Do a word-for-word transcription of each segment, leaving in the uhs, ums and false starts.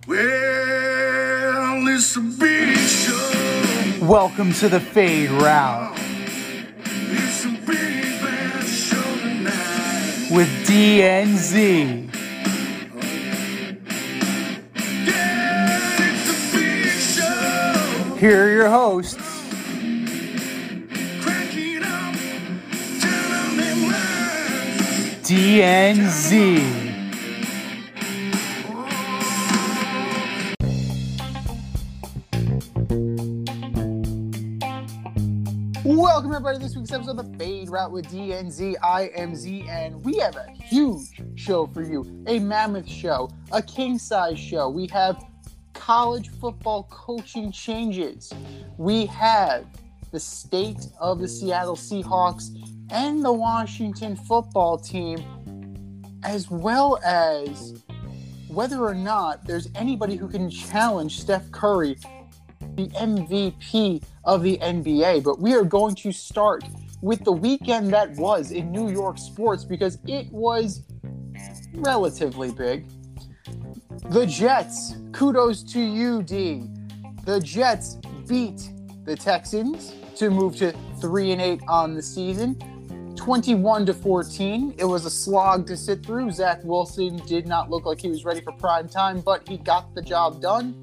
Well, it's a big show. Welcome to the Fade Route. It's a big bad show tonight. With D N Z. Yeah, it's a big show. Here are your hosts, Crack it up, turn on them lights. D N Z. Welcome everybody to this week's episode of the Fade Route with D N Z. I am Z, and we have a huge show for you. A mammoth show, a king-size show. We have college football coaching changes. We have the state of the Seattle Seahawks and the Washington football team, as well as whether or not there's anybody who can challenge Steph Curry, the M V P of the N B A. But we are going to start with the weekend that was in New York sports because it was relatively big. The Jets, kudos to you, D. The Jets beat the Texans to move to three and eight on the season, twenty-one to fourteen. It was a slog to sit through. Zach Wilson did not look like he was ready for prime time, but he got the job done.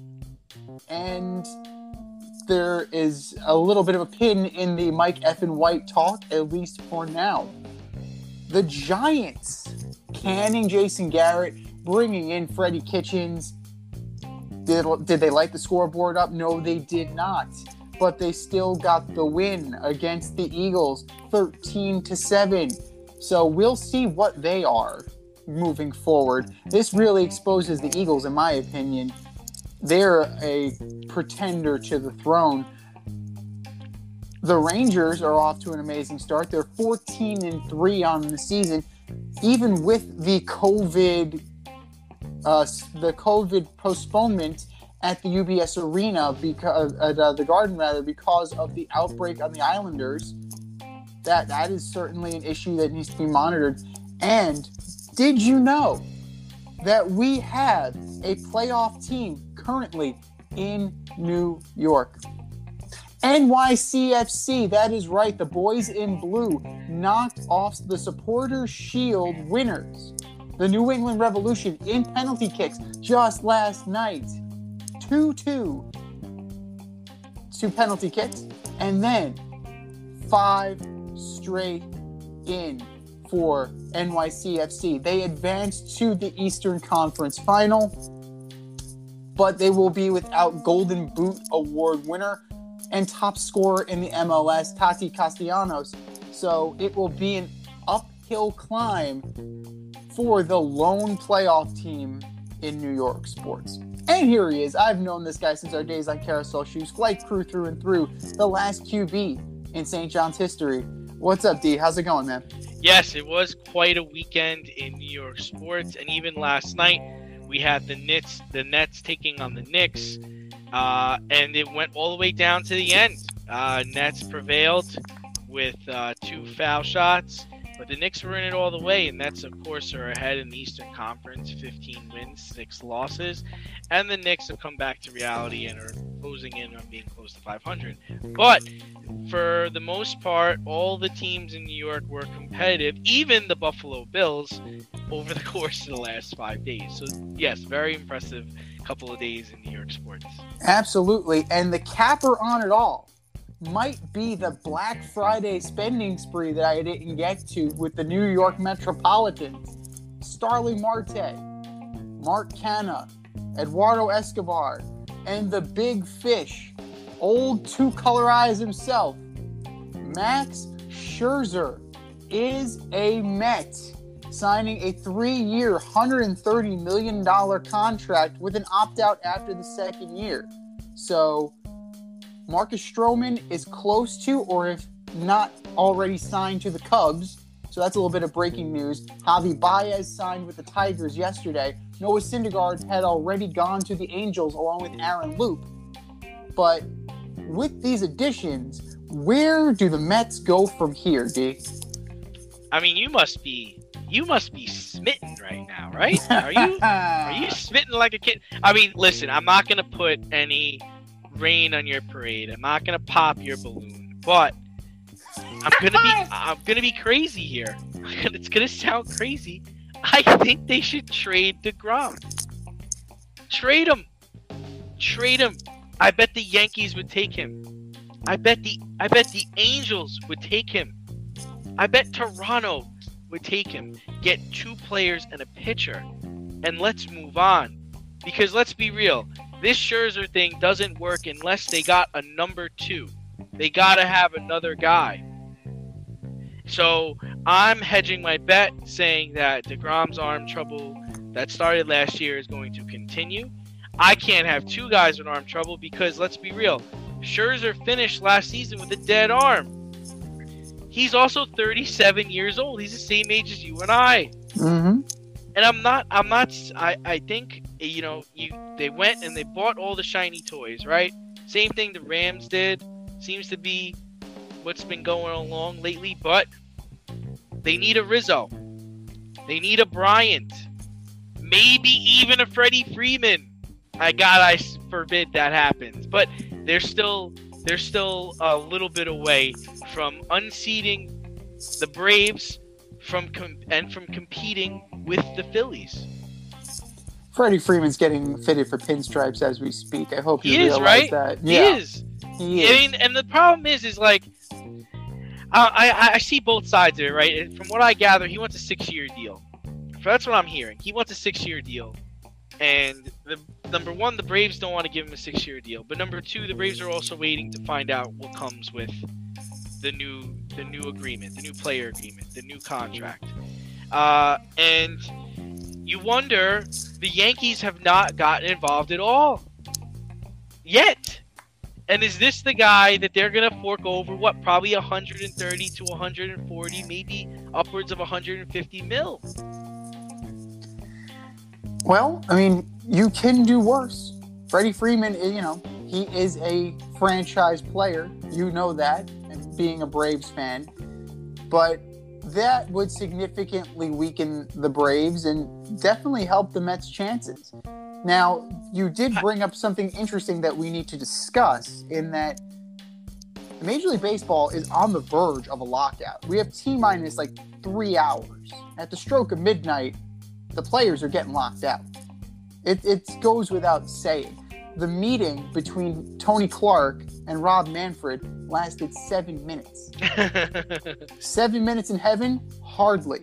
And there is a little bit of a pin in the Mike Effin White talk, at least for now. The Giants canning Jason Garrett, bringing in Freddie Kitchens. Did, did they light the scoreboard up? No, they did not. But they still got the win against the Eagles, thirteen to seven. So we'll see what they are moving forward. This really exposes the Eagles, in my opinion. They're a pretender to the throne. The Rangers are off to an amazing start. They're fourteen and three on the season, even with the COVID, uh, the COVID postponement at the U B S Arena because at uh, the Garden rather because of the outbreak on the Islanders. That that is certainly an issue that needs to be monitored. And did you know that we have a playoff team currently in New York? N Y C F C, that is right, the boys in blue knocked off the Supporters Shield winners, the New England Revolution, in penalty kicks just last night. two two Two penalty kicks, and then five straight in for N Y C F C. They advanced to the Eastern Conference Final, but they will be without Golden Boot Award winner and top scorer in the M L S, Tati Castellanos. So it will be an uphill climb for the lone playoff team in New York sports. And here he is. I've known this guy since our days on Carousel Shoes, flight crew through and through, the last Q B in Saint John's history. What's up, D? How's it going, man? Yes, it was quite a weekend in New York sports, and even last night we had the Nets, the Nets taking on the Knicks, uh, and it went all the way down to the end. Uh, Nets prevailed with uh, two foul shots, but the Knicks were in it all the way, and Nets, of course, are ahead in the Eastern Conference, fifteen wins, six losses, and the Knicks have come back to reality and are closing in on being close to five hundred. But for the most part, all the teams in New York were competitive, even the Buffalo Bills, over the course of the last five days. So, yes, very impressive couple of days in New York sports. Absolutely, and the capper on it all might be the Black Friday spending spree that I didn't get to with the New York Metropolitans. Starling Marte, Mark Canha, Eduardo Escobar, and the big fish, old two-color eyes himself, Max Scherzer, is a Met, signing a three-year, one hundred thirty million dollars contract with an opt-out after the second year. So Marcus Stroman is close to, or if not already signed to the Cubs. So that's a little bit of breaking news. Javi Baez signed with the Tigers yesterday. Noah Syndergaard had already gone to the Angels along with Aaron Loop. But with these additions, where do the Mets go from here, D? I mean, you must be you must be smitten right now, right? Are you are you smitten like a kid? I mean, listen, I'm not gonna put any rain on your parade. I'm not gonna pop your balloon, but I'm gonna be I'm gonna be crazy here. It's gonna sound crazy. I think they should trade DeGrom. Trade him. Trade him. I bet the Yankees would take him. I bet the I bet the Angels would take him. I bet Toronto would take him. Get two players and a pitcher, and let's move on. Because let's be real, this Scherzer thing doesn't work unless they got a number two. They gotta have another guy. So I'm hedging my bet, saying that DeGrom's arm trouble that started last year is going to continue. I can't have two guys with arm trouble because, let's be real, Scherzer finished last season with a dead arm. He's also thirty-seven years old. He's the same age as you and I. Mm-hmm. And I'm not, I'm not, I, I think, you know, you they went and they bought all the shiny toys, right? Same thing the Rams did. Seems to be what's been going along lately, but they need a Rizzo. They need a Bryant. Maybe even a Freddie Freeman. I God, I forbid that happens. But they're still they're still a little bit away from unseating the Braves from com- and from competing with the Phillies. Freddie Freeman's getting fitted for pinstripes as we speak. I hope you He is, realize right? that. He Yeah, is. he is. I mean, and the problem is, is like, uh, I I see both sides of it, right? And from what I gather, he wants a six-year deal. So that's what I'm hearing. He wants a six-year deal, and the number one, the Braves don't want to give him a six-year deal. But number two, the Braves are also waiting to find out what comes with the new the new agreement, the new player agreement, the new contract. Uh, and you wonder, the Yankees have not gotten involved at all yet. And is this the guy that they're going to fork over, what, probably one hundred thirty to one hundred forty, maybe upwards of one hundred fifty mil? Well, I mean, you can do worse. Freddie Freeman, you know, he is a franchise player. You know that, being a Braves fan. But that would significantly weaken the Braves and definitely help the Mets' chances. Now, you did bring up something interesting that we need to discuss, in that Major League Baseball is on the verge of a lockout. We have T-minus like three hours. At the stroke of midnight, the players are getting locked out. It, it goes without saying. The meeting between Tony Clark and Rob Manfred lasted seven minutes. Seven minutes in heaven? Hardly.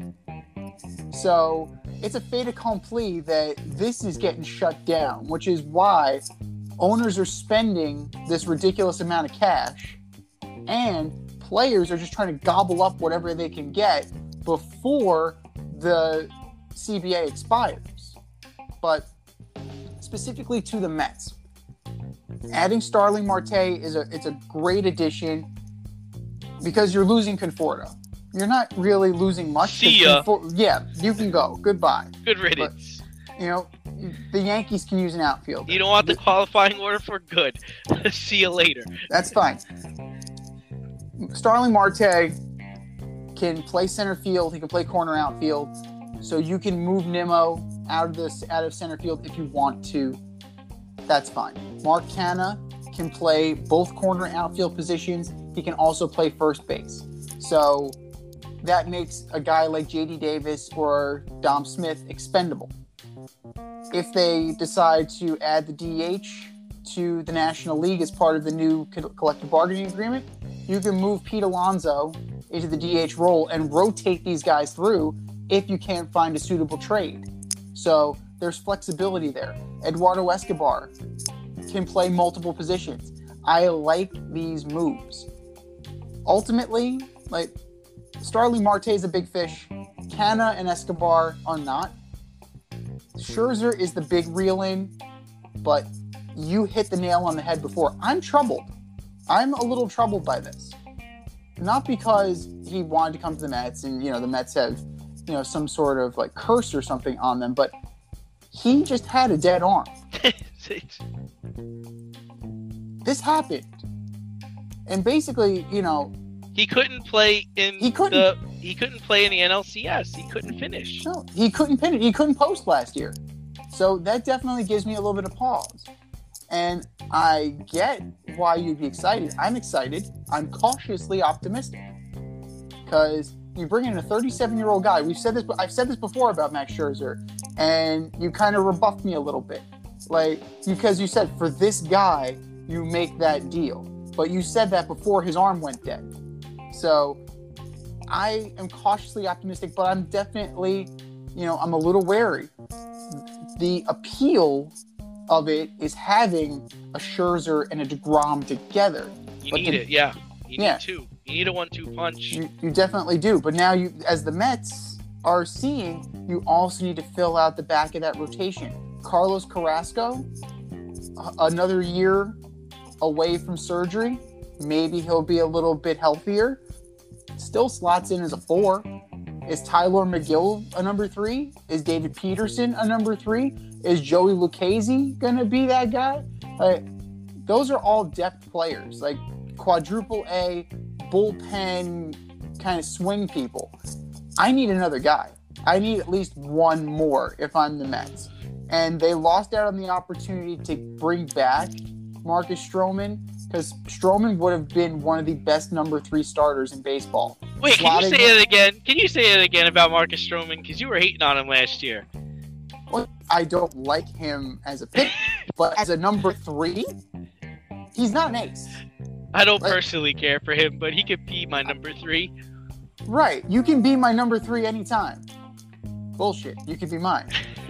So it's a fait accompli that this is getting shut down, which is why owners are spending this ridiculous amount of cash, and players are just trying to gobble up whatever they can get before the C B A expires. But specifically to the Mets, adding Starling Marte is a it's a great addition because you're losing Conforto. You're not really losing much. See ya. Confor- yeah, you can go. Goodbye. Good riddance. But, you know, the Yankees can use an outfielder. You don't want the qualifying order for good. See you later. That's fine. Starling Marte can play center field. He can play corner outfield. So you can move Nimmo out of this out of center field if you want to. That's fine. Mark Canha can play both corner outfield positions. He can also play first base. So that makes a guy like J D Davis or Dom Smith expendable. If they decide to add the D H to the National League as part of the new collective bargaining agreement, you can move Pete Alonso into the D H role and rotate these guys through if you can't find a suitable trade. So there's flexibility there. Eduardo Escobar can play multiple positions. I like these moves. Ultimately, like, Starling Marte is a big fish. Canha and Escobar are not. Scherzer is the big reel in, but you hit the nail on the head before. I'm troubled. I'm a little troubled by this. Not because he wanted to come to the Mets and, you know, the Mets have, you know, some sort of like curse or something on them, but he just had a dead arm. This happened. And basically, you know, He couldn't play in He couldn't. the he couldn't play in the N L C S. He couldn't finish. No, he couldn't pin it. He couldn't post last year. So that definitely gives me a little bit of pause. And I get why you'd be excited. I'm excited. I'm cautiously optimistic. Because you bring in a thirty-seven-year-old guy. We've said this. I've said this before about Max Scherzer, and you kind of rebuffed me a little bit, like because you said for this guy you make that deal, but you said that before his arm went dead. So I am cautiously optimistic, but I'm definitely, you know, I'm a little wary. The appeal of it is having a Scherzer and a DeGrom together. You but need the, it, yeah. You need yeah. two. You need a one-two punch. You, you definitely do. But now, you, as the Mets are seeing, you also need to fill out the back of that rotation. Carlos Carrasco, another year away from surgery. Maybe he'll be a little bit healthier. Still slots in as a four. Is Tyler McGill a number three? Is David Peterson a number three? Is Joey Lucchesi going to be that guy? Like, those are all depth players. Like, quadruple A, bullpen kind of swing people. I need another guy. I need at least one more if I'm the Mets. And they lost out on the opportunity to bring back Marcus Stroman, because Stroman would have been one of the best number three starters in baseball. Wait, can you Slotting say it again? Can you say it again about Marcus Stroman? Because you were hating on him last year. Well, I don't like him as a pick, but as a number three, he's not an ace. I don't Like- personally care for him, but he could be my number three. Right. You can be my number three anytime. Bullshit. You can be mine.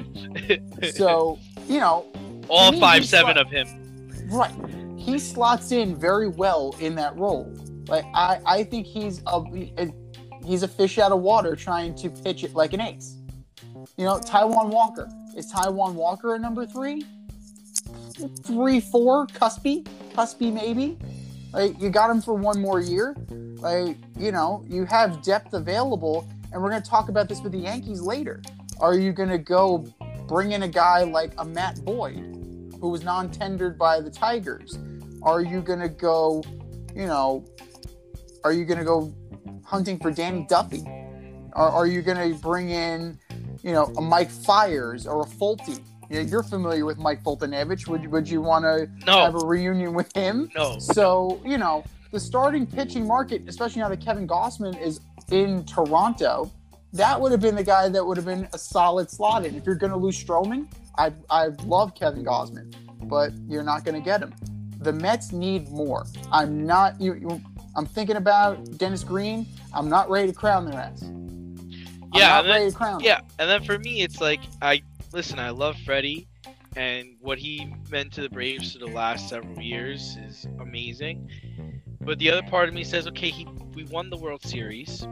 So, you know, All to me, five he's seven slot- of him. right. He slots in very well in that role. Like, I, I think he's a, he's a fish out of water trying to pitch it like an ace. You know, Taijuan Walker. Is Taijuan Walker a number three? Three, four, cuspy, cuspy maybe. Like, you got him for one more year. Like, you know, you have depth available, and we're going to talk about this with the Yankees later. Are you going to go bring in a guy like a Matt Boyd, who was non-tendered by the Tigers? Are you going to go, you know, are you going to go hunting for Danny Duffy? Or are you going to bring in, you know, a Mike Fiers or a Fulte? You know, you're familiar with Mike Fultonevich. Would, would you want to No. have a reunion with him? No. So, you know, the starting pitching market, especially now that Kevin Gossman is in Toronto, that would have been the guy that would have been a solid slot in. If you're going to lose Stroman, I I love Kevin Gossman, but you're not going to get him. The Mets need more. I'm not. You, you, I'm thinking about Dennis Green. I'm not ready to crown their ass. I'm Yeah, not and then- ready to crown. Yeah, and then for me, it's like, I listen, I love Freddie, and what he meant to the Braves for the last several years is amazing. But the other part of me says, okay, he we won the World Series,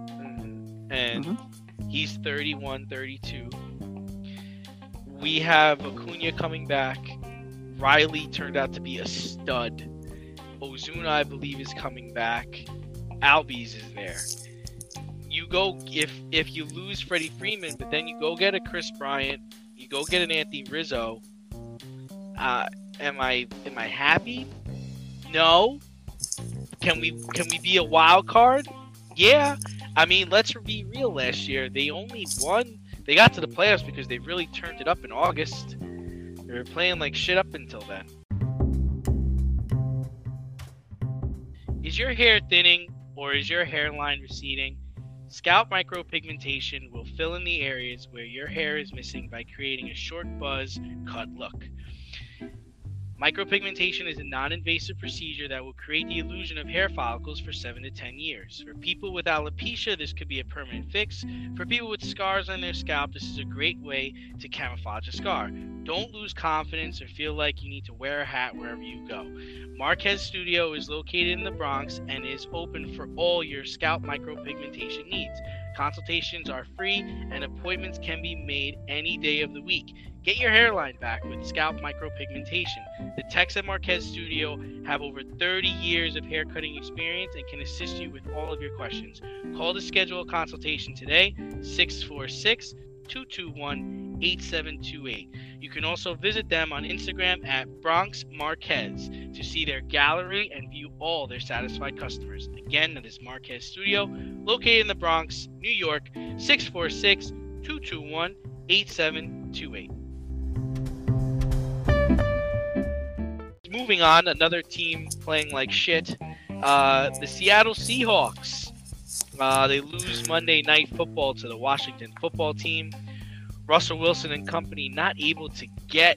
and Mhm. he's thirty-one, thirty-two. We have Acuna coming back. Riley turned out to be a stud. Ozuna, I believe, is coming back. Albies is there. You go if if you lose Freddie Freeman, but then you go get a Chris Bryant, you go get an Anthony Rizzo. Uh, am I am I happy? No. Can we can we be a wild card? Yeah. I mean, let's be real. Last year they only won. They got to the playoffs because they really turned it up in August. They were playing like shit up until then. Is your hair thinning or is your hairline receding? Scalp micropigmentation will fill in the areas where your hair is missing by creating a short buzz cut look. Micropigmentation is a non-invasive procedure that will create the illusion of hair follicles for seven to ten years. For people with alopecia, this could be a permanent fix. For people with scars on their scalp, this is a great way to camouflage a scar. Don't lose confidence or feel like you need to wear a hat wherever you go. Marquez Studio is located in the Bronx and is open for all your scalp micropigmentation needs. Consultations are free and appointments can be made any day of the week. Get your hairline back with scalp micropigmentation. The techs at Marquez Studio have over thirty years of hair cutting experience and can assist you with all of your questions. Call to schedule a consultation today, six four six, two two one, eight seven two eight. You can also visit them on Instagram at Bronx Marquez to see their gallery and view all their satisfied customers. Again, that is Marquez Studio, located in the Bronx, New York, six four six, two two one, eight seven two eight. Moving on, another team playing like shit, uh, the Seattle Seahawks. Uh, they lose Monday Night Football to the Washington Football Team. Russell Wilson and company not able to get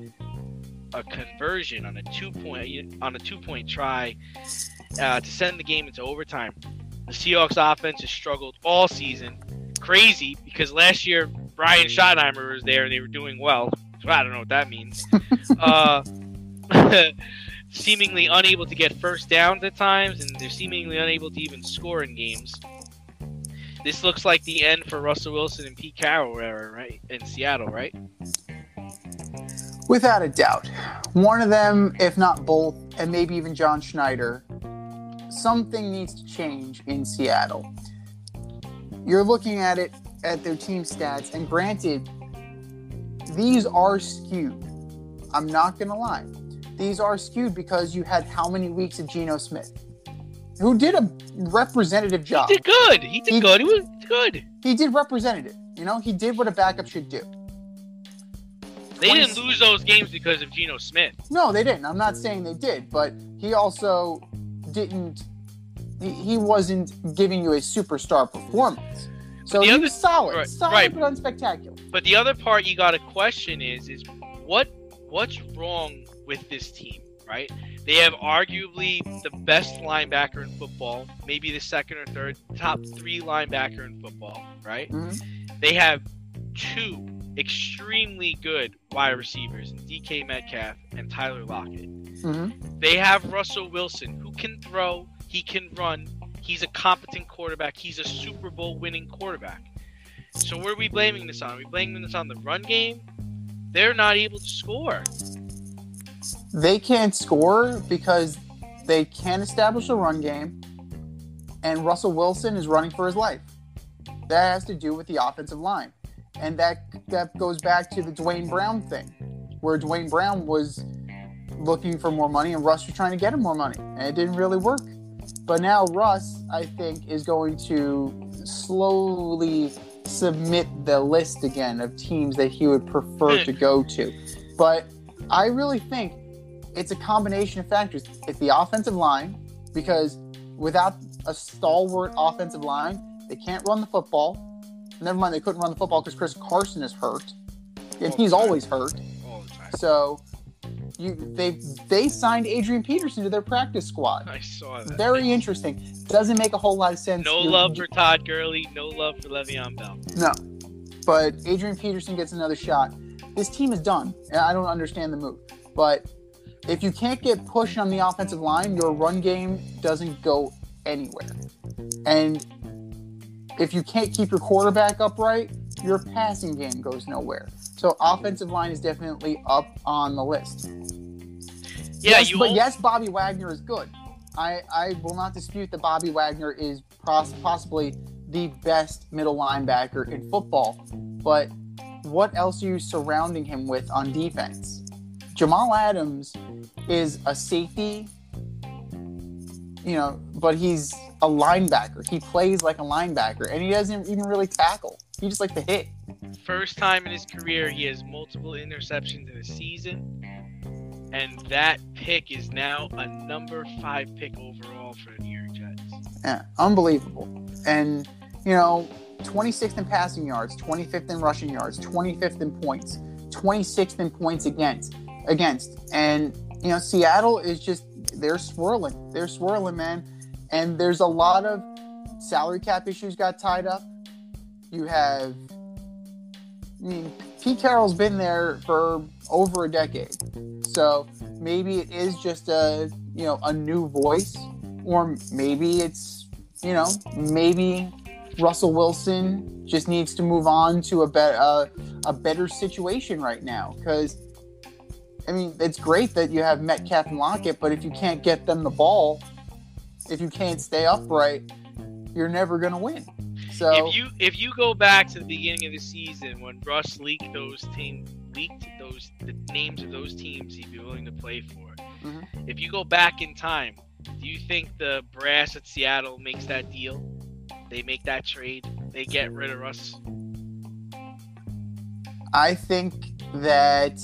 a conversion on a two point on a two point try uh, to send the game into overtime. The Seahawks offense has struggled all season. Crazy, because last year Brian Schottenheimer was there and they were doing well. So I don't know what that means. uh, seemingly unable to get first downs at times, and they're seemingly unable to even score in games. This looks like the end for Russell Wilson and Pete Carroll, right? In Seattle, right? Without a doubt. One of them, if not both, and maybe even John Schneider, something needs to change in Seattle. You're looking at it at their team stats, and granted, these are skewed. I'm not going to lie. These are skewed because you had how many weeks of Geno Smith, who did a representative job. He did good. He did He- good. He was good. He did representative. You know, he did what a backup should do. They twenty didn't lose those games because of Geno Smith. No, they didn't. I'm not saying they did, but he also didn't. He, he wasn't giving you a superstar performance. So the he other- was solid, right, solid right. but unspectacular. But the other part you got to question is, is what what's wrong with this team, right? They have arguably the best linebacker in football, maybe the second or third, top three linebacker in football, right? Mhm. They have two extremely good wide receivers, D K Metcalf and Tyler Lockett. Mhm. They have Russell Wilson, who can throw, he can run, he's a competent quarterback, he's a Super Bowl winning quarterback. So where are we blaming this on? Are we blaming this on the run game? They're not able to score. They can't score because they can't establish a run game, and Russell Wilson is running for his life. That has to do with the offensive line. And that that goes back to the Dwayne Brown thing, where Dwayne Brown was looking for more money and Russ was trying to get him more money, and it didn't really work. But now Russ, I think, is going to slowly submit the list again of teams that he would prefer to go to. But I really think it's a combination of factors. It's the offensive line, because without a stalwart offensive line, they can't run the football. Never mind, they couldn't run the football because Chris Carson is hurt, and he's always hurt. All the time. So you they they signed Adrian Peterson to their practice squad. I saw that. Very interesting. Doesn't make a whole lot of sense. No You- love for Todd Gurley, no love for Le'Veon Bell. No. But Adrian Peterson gets another shot. This team is done, and I don't understand the move. But if you can't get pushed on the offensive line, your run game doesn't go anywhere. And if you can't keep your quarterback upright, your passing game goes nowhere. So offensive line is definitely up on the list. Yeah, yes, you but al- yes, Bobby Wagner is good. I, I will not dispute that Bobby Wagner is pos- possibly the best middle linebacker in football. But what else are you surrounding him with on defense? Jamal Adams is a safety, you know, but he's a linebacker. He plays like a linebacker, and he doesn't even really tackle. He just likes to hit. First time in his career, he has multiple interceptions in a season, and that pick is now a number five pick overall for the New York Jets. Yeah, unbelievable. And, you know, twenty-sixth in passing yards, twenty-fifth in rushing yards, twenty-fifth in points, twenty-sixth in points against. against. And, you know, Seattle is just, they're swirling. They're swirling, man. And there's a lot of salary cap issues got tied up. You have, I mean, Pete Carroll's been there for over a decade. So maybe it is just a, you know, a new voice, or maybe it's, you know, maybe Russell Wilson just needs to move on to a, be- uh, a better situation right now. Because, I mean, it's great that you have Metcalf and Lockett, but if you can't get them the ball, if you can't stay upright, you're never going to win. So if you if you go back to the beginning of the season when Russ leaked those team leaked those the names of those teams he'd be willing to play for, Mhm. if you go back in time, do you think the brass at Seattle makes that deal? They make that trade. They get rid of Russ. I think that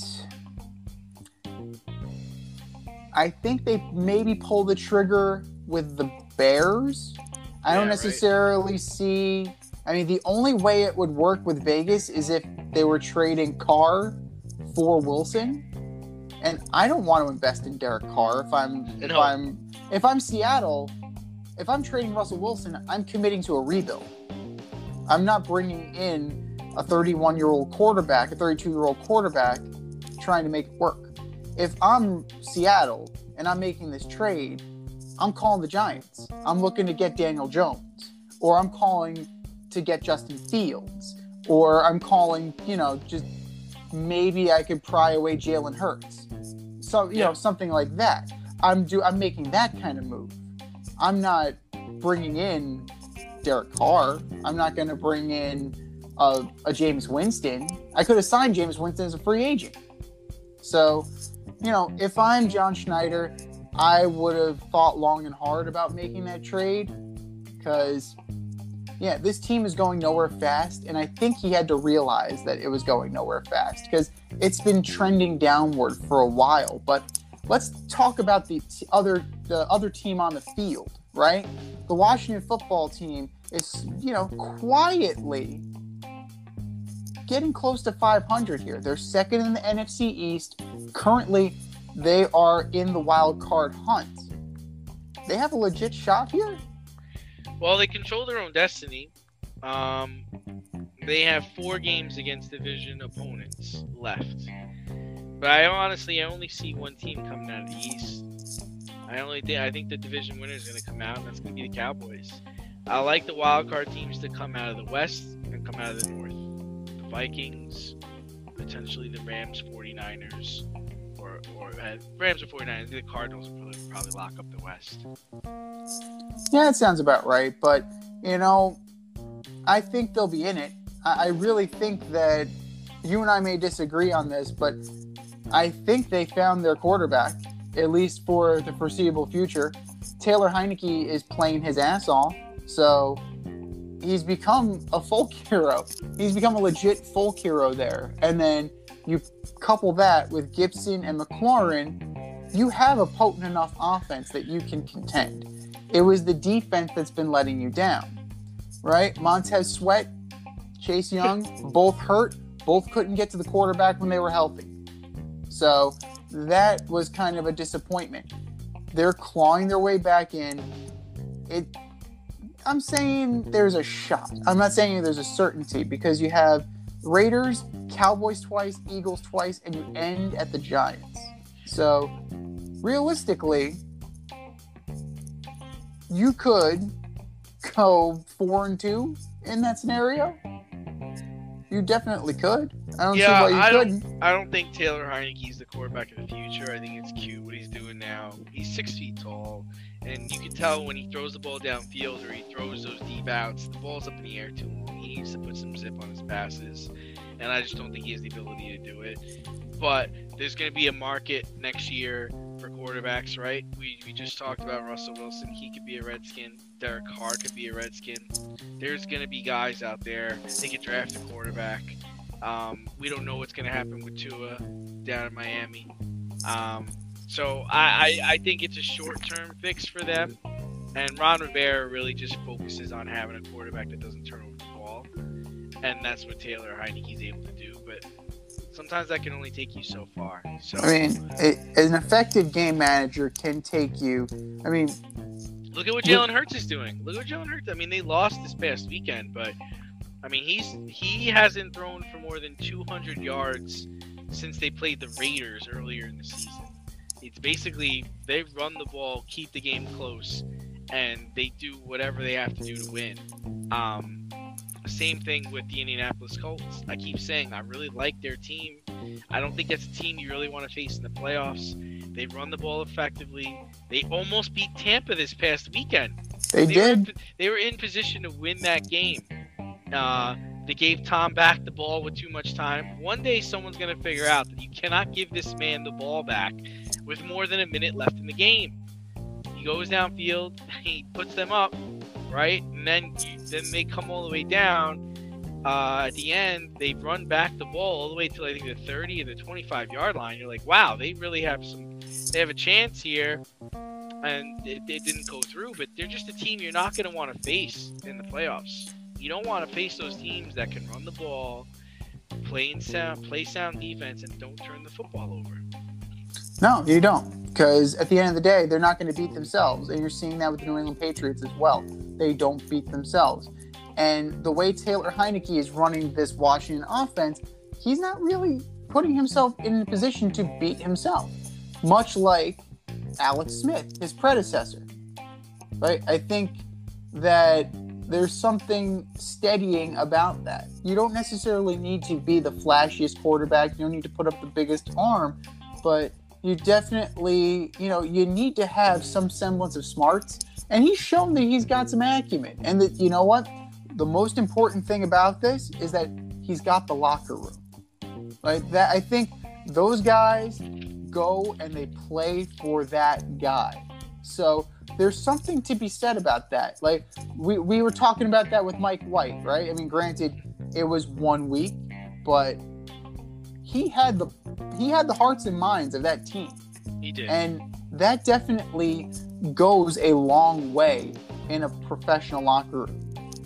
I think they maybe pull the trigger with the Bears. I Yeah, don't right. necessarily see. I mean, the only way it would work with Vegas is if they were trading Carr for Wilson, and I don't want to invest in Derek Carr if I'm if No. I'm if I'm Seattle. If I'm trading Russell Wilson, I'm committing to a rebuild. I'm not bringing in a thirty-one-year-old quarterback, a thirty-two-year-old quarterback, trying to make it work. If I'm Seattle and I'm making this trade, I'm calling the Giants. I'm looking to get Daniel Jones, or I'm calling to get Justin Fields, or I'm calling, you know, just maybe I could pry away Jalen Hurts. So, you Yeah. know, something like that. I'm do I'm making that kind of move. I'm not bringing in Derek Carr. I'm not going to bring in a, a James Winston. I could have signed James Winston as a free agent. So, you know, if I'm John Schneider, I would have thought long and hard about making that trade because, yeah, this team is going nowhere fast, and I think he had to realize that it was going nowhere fast because it's been trending downward for a while. But let's talk about the t- other the other team on the field, right? The Washington football team is, you know, quietly getting close to five hundred here. They're second in the N F C East. Currently, they are in the wild card hunt. They have a legit shot here? Well, they control their own destiny. Um, they have four games against division opponents left. But I honestly, I only see one team coming out of the East. I only think I think the division winner is going to come out, and that's going to be the Cowboys. I like the wild card teams to come out of the West and come out of the North. The Vikings, potentially the Rams, 49ers, or or uh, Rams or 49ers. The Cardinals will probably, probably lock up the West. Yeah, it sounds about right. But, you know, I think they'll be in it. I, I really think that you and I may disagree on this, but I think they found their quarterback, at least for the foreseeable future. Taylor Heineke is playing his ass off, so he's become a folk hero. He's become a legit folk hero there. And then you couple that with Gibson and McLaurin, you have a potent enough offense that you can contend. It was the defense that's been letting you down, right? Montez Sweat, Chase Young, both hurt, both couldn't get to the quarterback when they were healthy. So that was kind of a disappointment. They're clawing their way back in. It. I'm saying there's a shot. I'm not saying there's a certainty because you have Raiders, Cowboys twice, Eagles twice, and you end at the Giants. So realistically, you could go four and two in that scenario. You definitely could. I don't Yeah, see why you I don't- couldn't. I don't think Taylor Heineke's the quarterback of the future. I think it's cute what he's doing now. He's six feet tall, and you can tell when he throws the ball downfield or he throws those deep outs, the ball's up in the air too long. He needs to put some zip on his passes, and I just don't think he has the ability to do it. But there's going to be a market next year for quarterbacks, right? We, we just talked about Russell Wilson. He could be a Redskin. Derek Carr could be a Redskin. There's going to be guys out there. They could draft a quarterback. Um, we don't know what's going to happen with Tua down in Miami. Um, so I, I, I think it's a short-term fix for them. And Ron Rivera really just focuses on having a quarterback that doesn't turn over the ball. And that's what Taylor Heineke's able to do. But sometimes that can only take you so far. So I mean, it, an effective game manager can take you. I mean, look at what Jalen Hurts is doing. Look at what Jalen Hurts. I mean, they lost this past weekend, but I mean, he's he hasn't thrown for more than two hundred yards since they played the Raiders earlier in the season. It's basically they run the ball, keep the game close, and they do whatever they have to do to win. Um, same thing with the Indianapolis Colts. I keep saying I really like their team. I don't think that's a team you really want to face in the playoffs. They run the ball effectively. They almost beat Tampa this past weekend. they, They did. Were in, they were in position to win that game, Uh, they gave Tom back the ball with too much time. One day, someone's going to figure out that you cannot give this man the ball back with more than a minute left in the game. He goes downfield, he puts them up, right? And then, then they come all the way down. Uh, at the end, they run back the ball all the way to I think the thirty or the twenty-five yard line. You're like, wow, they really have some. They have a chance here, and it, it didn't go through. But they're just a team you're not going to want to face in the playoffs. You don't want to face those teams that can run the ball, play sound, play sound defense, and don't turn the football over. No, you don't. Because at the end of the day, they're not going to beat themselves. And you're seeing that with the New England Patriots as well. They don't beat themselves. And the way Taylor Heineke is running this Washington offense, he's not really putting himself in a position to beat himself. Much like Alex Smith, his predecessor. Right? I think that there's something steadying about that. You don't necessarily need to be the flashiest quarterback. You don't need to put up the biggest arm. But you definitely, you know, you need to have some semblance of smarts. And he's shown that he's got some acumen. And that, you know what? The most important thing about this is that he's got the locker room. Right? That I think those guys go and they play for that guy. So there's something to be said about that. Like we, we were talking about that with Mike White, right? I mean, granted, it was one week, but he had the he had the hearts and minds of that team. He did. And that definitely goes a long way in a professional locker room.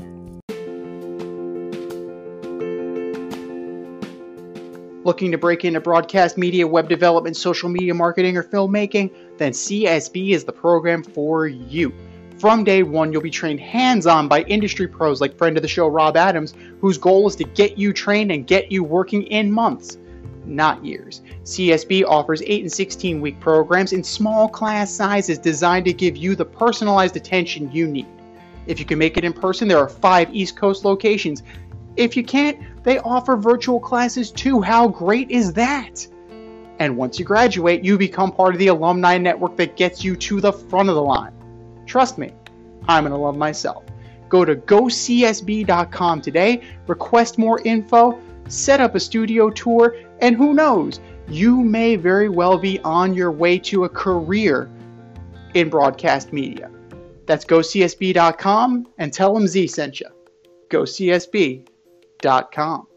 Looking to break into broadcast media, web development, social media marketing, or filmmaking? Then C S B is the program for you. From day one, you'll be trained hands-on by industry pros like friend of the show Rob Adams, whose goal is to get you trained and get you working in months, not years. C S B offers eight and sixteen week programs in small class sizes designed to give you the personalized attention you need. If you can make it in person, there are five East Coast locations. If you can't, they offer virtual classes too. How great is that? And once you graduate, you become part of the alumni network that gets you to the front of the line. Trust me, I'm an alum myself. Go to go c s b dot com today, request more info, set up a studio tour, and who knows, you may very well be on your way to a career in broadcast media. That's go c s b dot com and tell them Z sent you. go c s b dot com.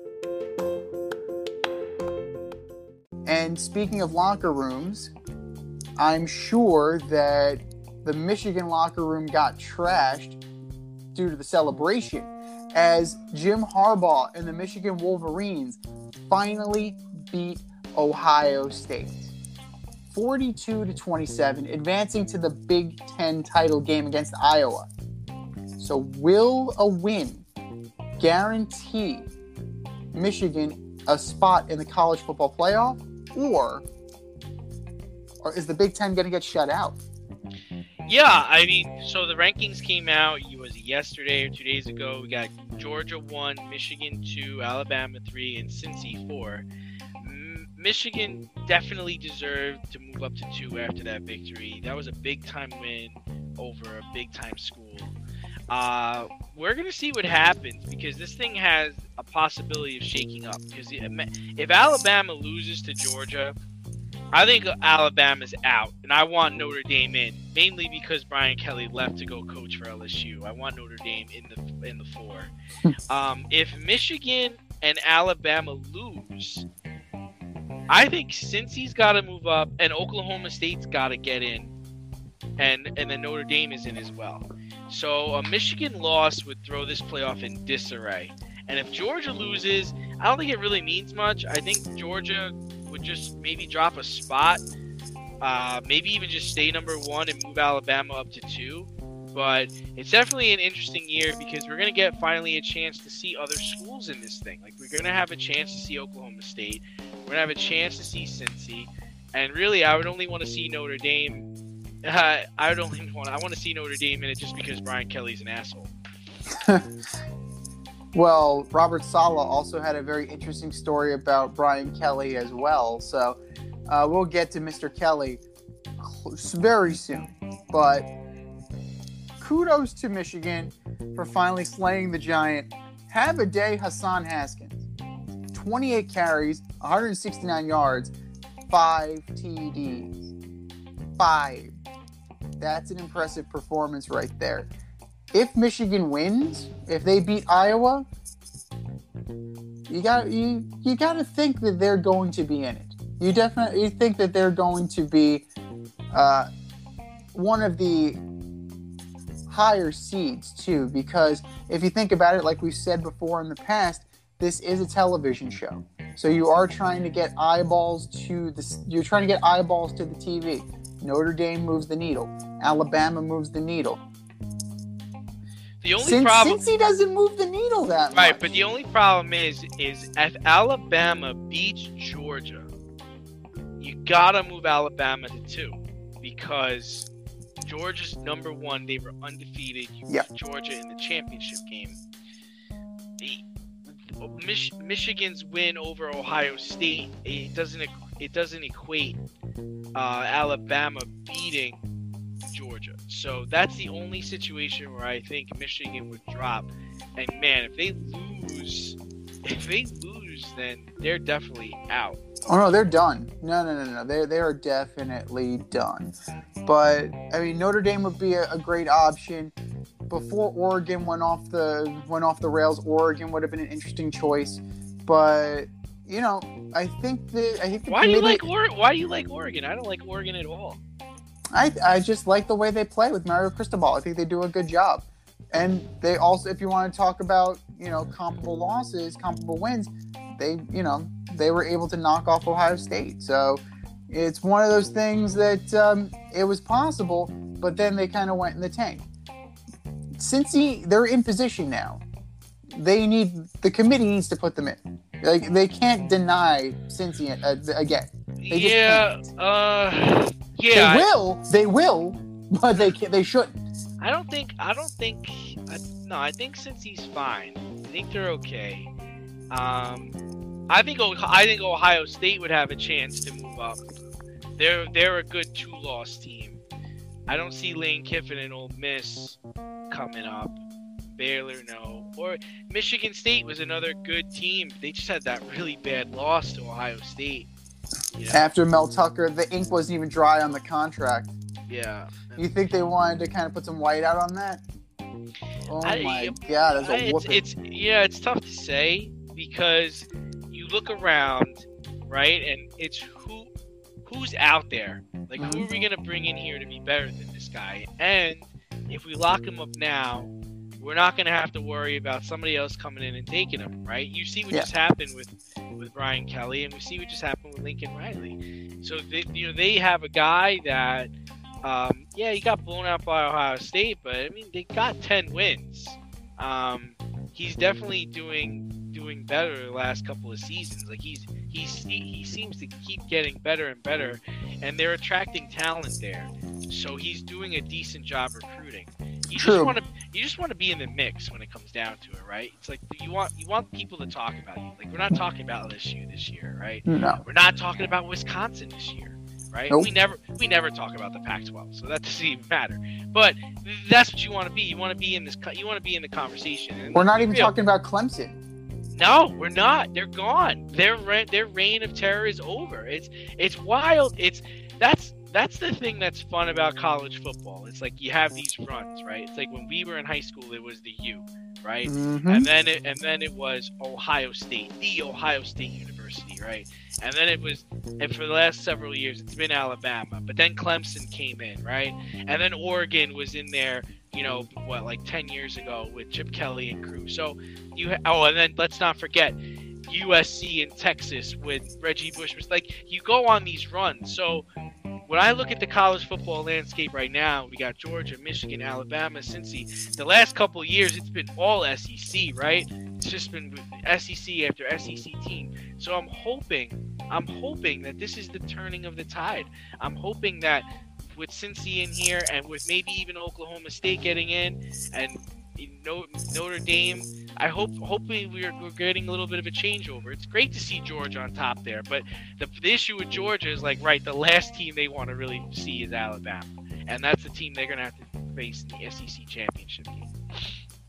And speaking of locker rooms, I'm sure that the Michigan locker room got trashed due to the celebration as Jim Harbaugh and the Michigan Wolverines finally beat Ohio State. forty-two to twenty-seven, advancing to the Big Ten title game against Iowa. So will a win guarantee Michigan a spot in the college football playoff, or, or is the Big Ten going to get shut out? Yeah, I mean, so the rankings came out, it was yesterday or two days ago. We got Georgia one, Michigan two, Alabama three, and Cincy four. M- Michigan definitely deserved to move up to two after that victory. That was a big-time win over a big-time school. Uh, we're going to see what happens because this thing has a possibility of shaking up. Because if Alabama loses to Georgia, I think Alabama's out, and I want Notre Dame in, mainly because Brian Kelly left to go coach for L S U. I want Notre Dame in the in the four. um, if Michigan and Alabama lose, I think Cincy's got to move up, and Oklahoma State's got to get in, and and then Notre Dame is in as well. So a Michigan loss would throw this playoff in disarray. And if Georgia loses, I don't think it really means much. I think Georgia would just maybe drop a spot, uh, maybe even just stay number one and move Alabama up to two. But it's definitely an interesting year because we're going to get finally a chance to see other schools in this thing. Like, we're going to have a chance to see Oklahoma State. We're going to have a chance to see Cincy. And really, I would only want to see Notre Dame. Uh, I would only want. I want to see Notre Dame in it just because Brian Kelly's an asshole. Well, Robert Saleh also had a very interesting story about Brian Kelly as well. So uh, we'll get to Mister Kelly very soon. But kudos to Michigan for finally slaying the giant have a day Hassan Haskins. twenty-eight carries, one hundred sixty-nine yards, five T Ds. Five. That's an impressive performance right there. If Michigan wins, if they beat Iowa, you got you you got to think that they're going to be in it. You definitely think that they're going to be uh, one of the higher seeds too, because if you think about it, like we've said before in the past, this is a television show. So you are trying to get eyeballs to the you're trying to get eyeballs to the T V. Notre Dame moves the needle. Alabama moves the needle. The only Since, problem, since he doesn't move the needle that much. right? But the only problem is, is if Alabama beats Georgia, you gotta move Alabama to two, because Georgia's number one. They were undefeated. You Yep. beat Georgia in the championship game. The, Mich- Michigan's win over Ohio State, it doesn't equ- it doesn't equate uh, Alabama beating Georgia. So that's the only situation where I think Michigan would drop. And man, if they lose, if they lose, then they're definitely out. Oh no, they're done. No, no, no, no. They they are definitely done. But I mean, Notre Dame would be a, a great option. Before Oregon went off the went off the rails, Oregon would have been an interesting choice. But you know, I think that I think the Why do you committee- like Oregon? Why do you like Oregon? I don't like Oregon at all. I I just like the way they play with Mario Cristobal. I think they do a good job. And they also, if you want to talk about, you know, comparable losses, comparable wins, they, you know, they were able to knock off Ohio State. So it's one of those things that um, it was possible, but then they kind of went in the tank. Cincy, they're in position now. They need, the committee needs to put them in. Like, they can't deny Cincy uh, again. They just yeah, can't. uh, yeah. They I- will, they will, but they can't, they shouldn't. I don't think. I don't think. I, no, I think since he's fine, I think they're okay. Um, I think. Oh- I think Ohio State would have a chance to move up. They're they're a good two-loss team. I don't see Lane Kiffin and Ole Miss coming up. Baylor, no. Or Michigan State was another good team. They just had that really bad loss to Ohio State. You know? After Mel Tucker, the ink wasn't even dry on the contract. Yeah. You think they wanted to kind of put some white out on that? Oh I- my god, that's I- a it's, whooping. it's yeah, it's tough to say because you look around, right, and it's who who's out there. Like, who are we gonna bring in here to be better than this guy? And if we lock him up now, we're not gonna have to worry about somebody else coming in and taking him, right? You see what Yeah. just happened with with Brian Kelly, and we see what just happened with Lincoln Riley. So they, you know, they have a guy that. Um, yeah, he got blown out by Ohio State, but I mean they got ten wins. Um, he's definitely doing doing better the last couple of seasons. Like he's he's he, he seems to keep getting better and better, and they're attracting talent there. So he's doing a decent job recruiting. You True. just want to you just want to be in the mix when it comes down to it, right? It's like you want you want people to talk about you. Like we're not talking about L S U this year, right? No. We're not talking about Wisconsin this year. Right? Nope. We never we never talk about the Pac twelve, so that doesn't even matter. But that's what you want to be. You want to be in this. co- You want to be in the conversation. And We're not let's be even real. talking about Clemson. No, we're not. They're gone. Their re- their reign of terror is over. It's it's wild. It's that's that's the thing that's fun about college football. It's like you have these runs, right? It's like when we were in high school, it was the U, right? Mhm. And then it and then it was Ohio State, the Ohio State University, right? And then it was, and for the last several years, it's been Alabama. But then Clemson came in, right? And then Oregon was in there, you know, what, like ten years ago with Chip Kelly and crew. So you, ha- oh, and then let's not forget U S C and Texas with Reggie Bush. Was like you go on these runs. So when I look at the college football landscape right now, we got Georgia, Michigan, Alabama, Cincy. The last couple of years, it's been all S E C, right? It's just been S E C after S E C team. So I'm hoping, I'm hoping that this is the turning of the tide. I'm hoping that with Cincy in here and with maybe even Oklahoma State getting in and Notre Dame, I hope hopefully we're, we're getting a little bit of a changeover. It's great to see Georgia on top there, but the, the issue with Georgia is like, right, the last team they want to really see is Alabama, and that's the team they're going to have to face in the S E C championship game.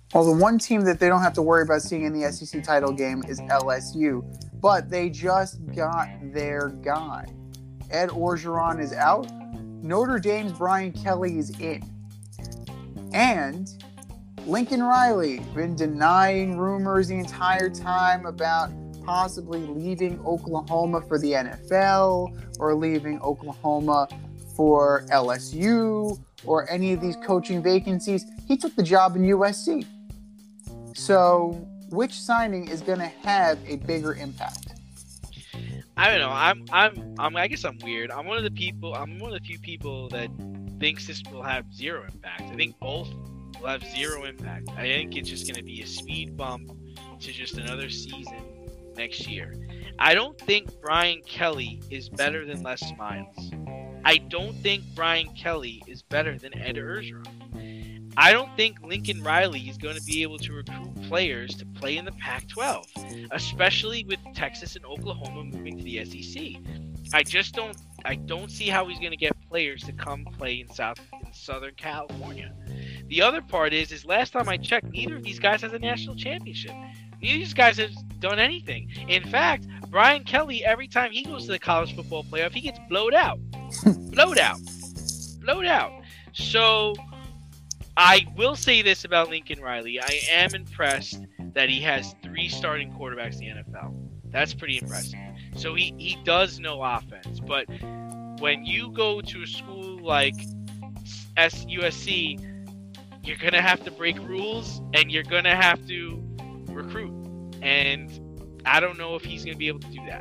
Well, the one team that they don't have to worry about seeing in the S E C title game is L S U, but they just got their guy. Ed Orgeron is out. Notre Dame's Brian Kelly is in. And Lincoln Riley been denying rumors the entire time about possibly leaving Oklahoma for the N F L or leaving Oklahoma for L S U or any of these coaching vacancies. He took the job in U S C. So, which signing is going to have a bigger impact? I don't know. I'm, I'm, I'm. I guess I'm weird. I'm one of the people. I'm one of the few people that thinks this will have zero impact. I think both will have zero impact. I think it's just going to be a speed bump to just another season next year. I don't think Brian Kelly is better than Les Miles. I don't think Brian Kelly is better than Ed Orgeron. I don't think Lincoln Riley is going to be able to recruit players to play in the Pac twelve, especially with Texas and Oklahoma moving to the S E C. I just don't I don't see how he's going to get players to come play in South in Southern California. The other part is is last time I checked, neither of these guys has a national championship. Neither of these guys have done anything. In fact, Brian Kelly, every time he goes to the college football playoff, he gets blowed out. blowed out. Blowed out. So I will say this about Lincoln Riley. I am impressed that he has three starting quarterbacks in the N F L. That's pretty impressive. So he, he does know offense. But when you go to a school like U S C, you're going to have to break rules and you're going to have to recruit. And I don't know if he's going to be able to do that.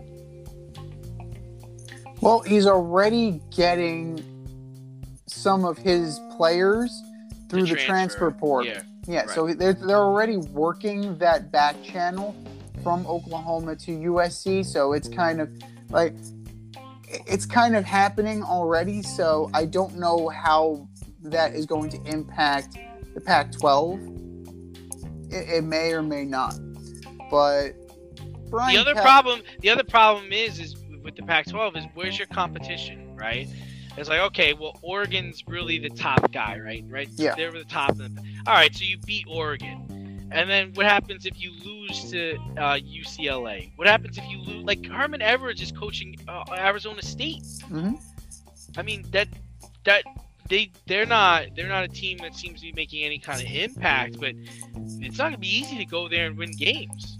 Well, he's already getting some of his players through the, the transfer, transfer portal. Yeah, yeah right. So they're, they're already working that back channel from Oklahoma to U S C. So it's kind of like, it's kind of happening already. So I don't know how that is going to impact the Pac twelve. It, it may or may not. But Brian the other Cal- problem, the other problem is, is with the Pac twelve is where's your competition, right? It's like, okay, well, Oregon's really the top guy, right? Right? Yeah. They were the top. Of the, all right, so you beat Oregon. And then what happens if you lose to uh, U C L A? What happens if you lose? Like, Herman Edwards is coaching uh, Arizona State. Mm-hmm. I mean, that that they they're not they're not a team that seems to be making any kind of impact, but it's not going to be easy to go there and win games.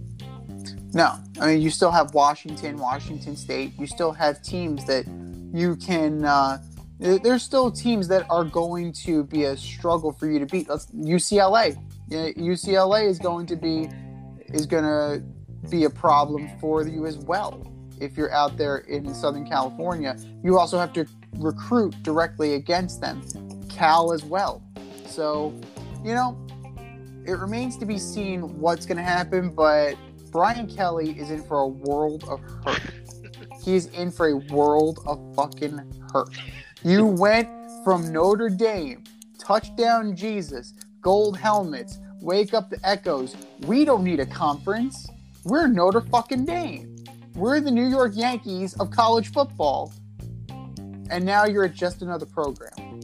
No. I mean, you still have Washington, Washington State. You still have teams that you can uh, – there's still teams that are going to be a struggle for you to beat. Let's, U C L A. U C L A is going to be is going to be a problem for you as well. If you're out there in Southern California, you also have to recruit directly against them. Cal as well. So, you know, it remains to be seen what's going to happen, but Brian Kelly is in for a world of hurt. He's in for a world of fucking hurt. You went from Notre Dame, touchdown Jesus, gold helmets, wake up the echoes. We don't need a conference. We're Notre fucking Dame. We're the New York Yankees of college football. And now you're at just another program.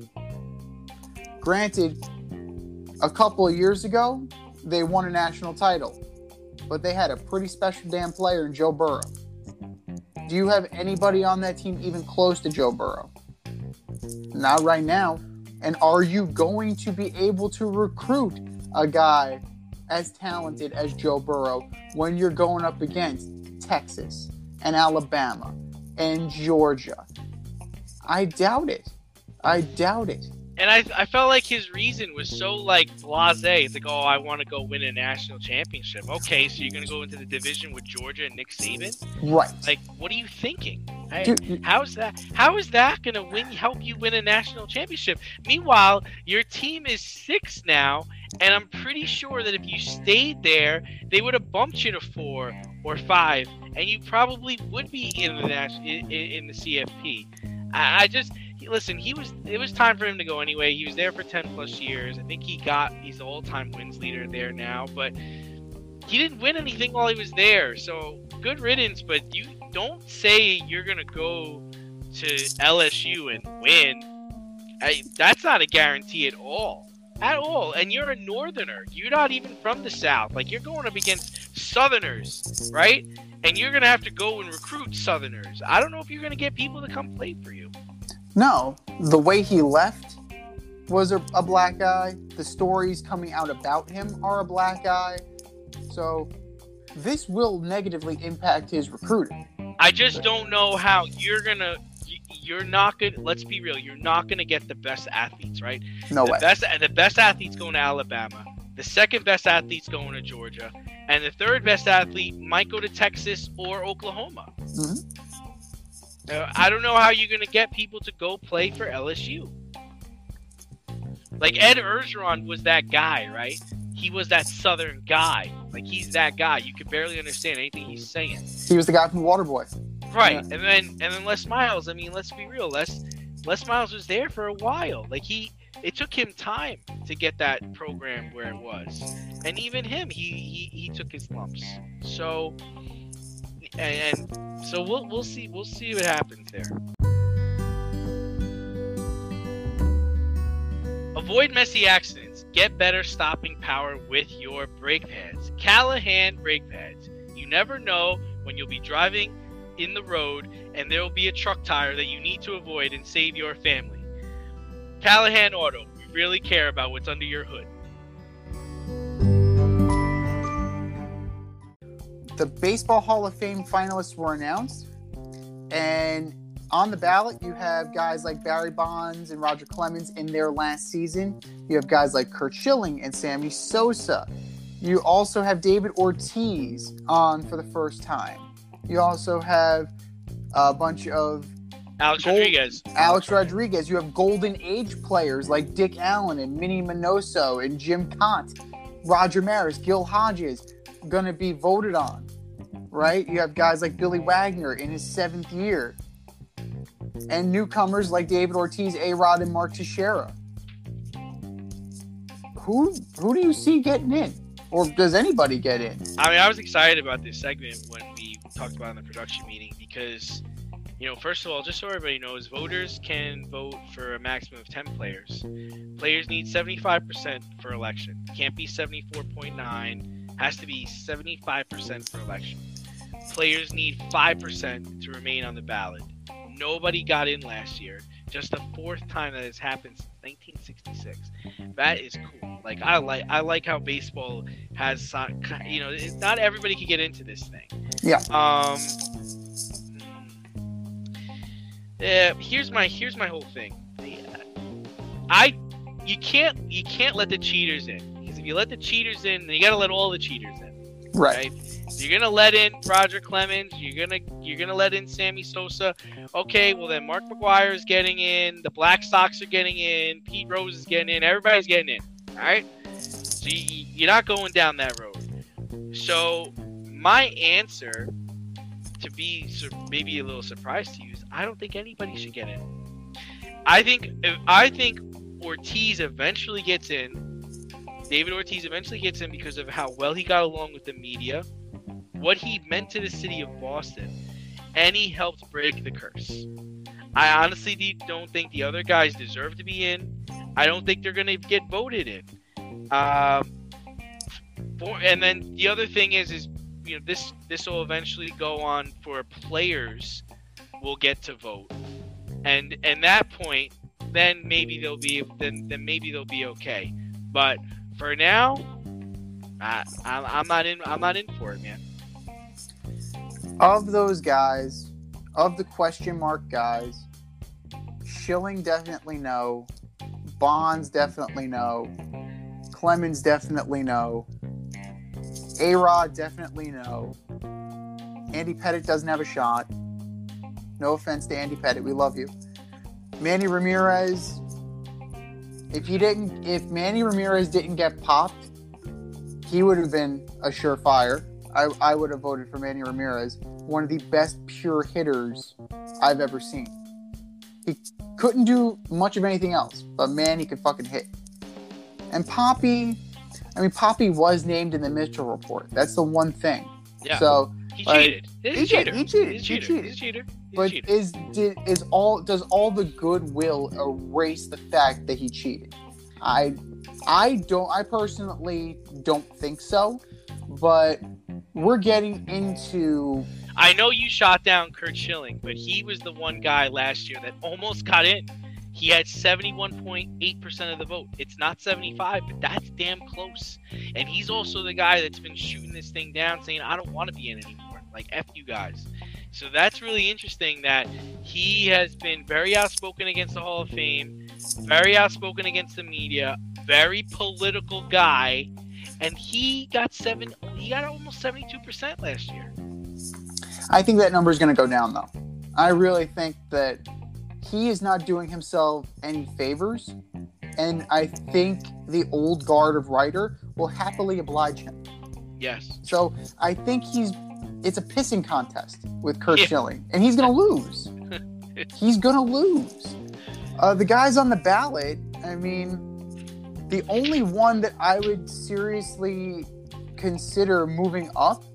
Granted, a couple of years ago, they won a national title. But they had a pretty special damn player in Joe Burrow. Do you have anybody on that team even close to Joe Burrow? Not right now. And are you going to be able to recruit a guy as talented as Joe Burrow when you're going up against Texas and Alabama and Georgia? I doubt it. I doubt it. And I I felt like his reason was so, like, blasé. It's like, oh, I want to go win a national championship. Okay, so you're going to go into the division with Georgia and Nick Saban? Right. Like, what are you thinking? Hey, Dude, how's that? How is that going to win? Help you win a national championship? Meanwhile, your team is six now, and I'm pretty sure that if you stayed there, they would have bumped you to four or five, and you probably would be in the national in, in the C F P. I, I just. Listen, he was. It was time for him to go anyway. He was there for ten plus years. I think he got. He's the all-time wins leader there now, but he didn't win anything while he was there. So good riddance. But you don't say you're gonna go to L S U and win. I, that's not a guarantee at all. at all. And you're a northerner. You're not even from the South. Like, you're going up against Southerners, right? And you're going to have to go and recruit Southerners. I don't know if you're going to get people to come play for you. No, the way he left was a, a black guy. The stories coming out about him are a black guy. So this will negatively impact his recruiting. I just don't know how you're going to you're not going to let's be real, you're not going to get the best athletes, right? No the way. Best the best athletes going to Alabama. The second best athlete's going to Georgia, and the third best athlete might go to Texas or Oklahoma. Mm-hmm. Uh, I don't know how you're going to get people to go play for L S U. Like, Ed Orgeron was that guy, right? He was that Southern guy. Like, he's that guy. You could barely understand anything he's saying. He was the guy from Waterboy. Right, Yeah. and then and then Les Miles. I mean, let's be real. Les Les Miles was there for a while. Like, he, it took him time to get that program where it was, and even him, he he, he took his lumps. So, and, and so we'll we'll see we'll see what happens there. Avoid messy accidents. Get better stopping power with your brake pads. Callahan brake pads. You never know when you'll be driving in the road and there will be a truck tire that you need to avoid and save your family. Callahan Auto. We really care about what's under your hood. The Baseball Hall of Fame finalists were announced, and on the ballot, you have guys like Barry Bonds and Roger Clemens in their last season. You have guys like Curt Schilling and Sammy Sosa. You also have David Ortiz on for the first time. You also have a bunch of Alex Gold- Rodriguez. Alex Rodriguez. You have Golden Age players like Dick Allen and Minnie Minoso and Jim Kant, Roger Maris, Gil Hodges, going to be voted on, right? You have guys like Billy Wagner in his seventh year. And newcomers like David Ortiz, A-Rod, and Mark Teixeira. Who who do you see getting in? Or does anybody get in? I mean, I was excited about this segment when we talked about it in the production meeting because, you know, first of all, just so everybody knows, voters can vote for a maximum of ten players. Players need seventy-five percent for election. Can't be seventy-four point nine. Has to be seventy-five percent for election. Players need five percent to remain on the ballot. Nobody got in last year. Just the fourth time that has happened since nineteen sixty-six. That is cool. Like, I like I like how baseball has, you know, it's not everybody can get into this thing. Yeah. Um. Yeah. Here's my here's my whole thing. I you can't you can't let the cheaters in, because if you let the cheaters in, then you gotta let all the cheaters in. Right. Right? You're gonna let in Roger Clemens. You're gonna you're gonna let in Sammy Sosa. Okay, well then Mark McGwire is getting in. The Black Sox are getting in. Pete Rose is getting in. Everybody's getting in. All right. So you, you're not going down that road. So my answer, to be sur- maybe a little surprised to you, is I don't think anybody should get in. I think if, I think Ortiz eventually gets in. David Ortiz eventually gets in because of how well he got along with the media, what he meant to the city of Boston, and he helped break the curse. I honestly de- don't think the other guys deserve to be in. I don't think they're going to get voted in. Um, for, and then the other thing is, is you know, this this will eventually go on for players will get to vote, and and that point, then maybe they'll be then then maybe they'll be okay. But for now, I, I I'm not in. I'm not in for it, man. Of those guys, of the question mark guys, Schilling definitely no. Bonds definitely no. Clemens definitely no. A-Rod definitely no. Andy Pettitte doesn't have a shot. No offense to Andy Pettitte, we love you. Manny Ramirez, if he didn't, if Manny Ramirez didn't get popped, he would have been a surefire. I, I would have voted for Manny Ramirez, one of the best pure hitters I've ever seen. He couldn't do much of anything else, but man, he could fucking hit. And Poppy, I mean, Poppy was named in the Mitchell report. That's the one thing. Yeah. So He like, cheated. He's he a cheater. did- he cheated. He's a He cheater. cheated. He's a cheater. He's a but cheater. is did is all does all the goodwill erase the fact that he cheated? I I don't. I personally don't think so, but we're getting into. I know you shot down Kurt Schilling, but he was the one guy last year that almost got in. He had seventy-one point eight percent of the vote. It's not seventy-five, but that's damn close. And he's also the guy that's been shooting this thing down, saying, I don't want to be in anymore. Like, F you guys. So that's really interesting that he has been very outspoken against the Hall of Fame, very outspoken against the media, very political guy, and he got seven. He got almost seventy-two percent last year. I think that number is going to go down, though. I really think that he is not doing himself any favors, and I think the old guard of writer will happily oblige him. Yes. So I think he's it's a pissing contest with Kurt Yeah. Schilling, and he's going to lose. He's going to lose. Uh, the guys on the ballot, I mean, the only one that I would seriously consider moving up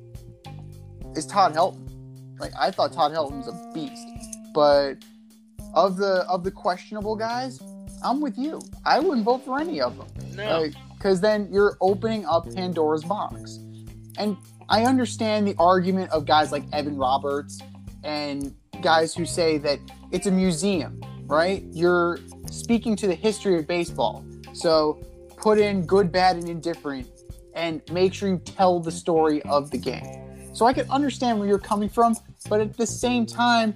is Todd Helton. Like, I thought Todd Helton was a beast, but of the of the questionable guys, I'm with you. I wouldn't vote for any of them. No. Because then you're opening up Pandora's box. And I understand the argument of guys like Evan Roberts and guys who say that it's a museum, right? You're speaking to the history of baseball. So put in good, bad, and indifferent and make sure you tell the story of the game. So I can understand where you're coming from, but at the same time,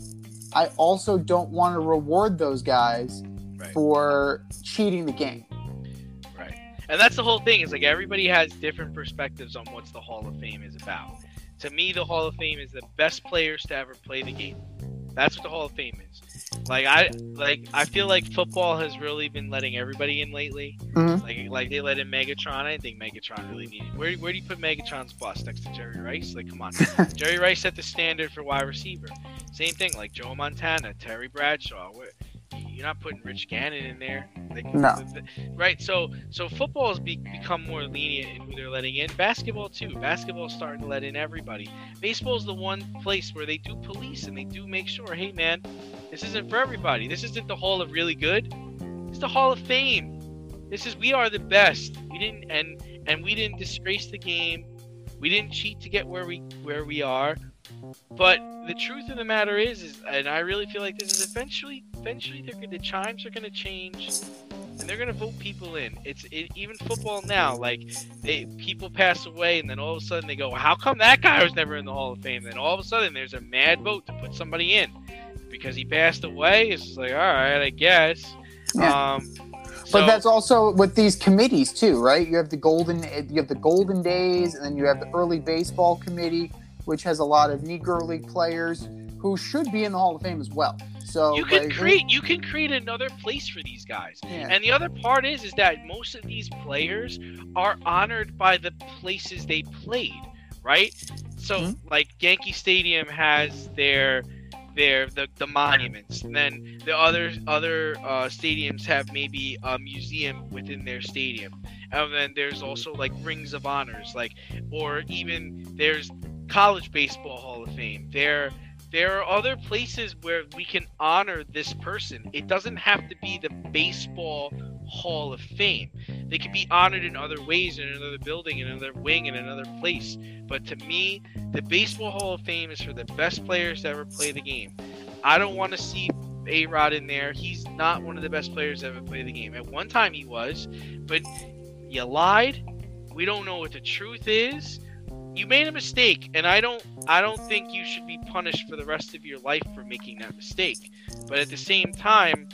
I also don't want to reward those guys Right. for cheating the game. Right. And that's the whole thing, is like everybody has different perspectives on what's the Hall of Fame is about. To me, the Hall of Fame is the best players to ever play the game. That's what the Hall of Fame is. Like I like I feel like football has really been letting everybody in lately. Mhm. Like like they let in Megatron. I didn't think Megatron really needed. Where where do you put Megatron's bust next to Jerry Rice? Like, come on. Jerry Rice set the standard for wide receiver. Same thing, like Joe Montana, Terry Bradshaw. Where, you're not putting Rich Gannon in there. Like, No. the- the- right? So so football has be, become more lenient in who they're letting in. Basketball too. Basketball's starting to let in everybody. Baseball's the one place where they do police and they do make sure, hey man, this isn't for everybody. This isn't the Hall of Really Good. It's the Hall of Fame. This is we are the best. We didn't and and we didn't disgrace the game. We didn't cheat to get where we where we are. But the truth of the matter is, is and I really feel like this is eventually, eventually, they're gonna, the chimes are going to change, and they're going to vote people in. It's it, even football now. Like, they people pass away, and then all of a sudden they go, "How come that guy was never in the Hall of Fame?" Then all of a sudden there's a mad vote to put somebody in because he passed away. It's just like, all right, I guess. Yeah. Um, But so- that's also with these committees too, right? You have the golden, you have the golden days, and then you have the early baseball committee, which has a lot of Negro League players who should be in the Hall of Fame as well. So you can like, create you can create another place for these guys. Yeah. And the other part is is that most of these players are honored by the places they played, right? So Mhm. like Yankee Stadium has their their the, the monuments, and then the other other uh, stadiums have maybe a museum within their stadium, and then there's also like rings of honors, like, or even there's College Baseball Hall of Fame. There there are other places where we can honor this person. It doesn't have to be the Baseball Hall of Fame. They can be honored in other ways, in another building, in another wing, in another place. But to me, the Baseball Hall of Fame is for the best players to ever play the game. I don't want to see A-Rod in there. He's not one of the best players to ever play the game. At one time he was, but you lied. We don't know what the truth is. You made a mistake, and I don't I don't think you should be punished for the rest of your life for making that mistake. But at the same time,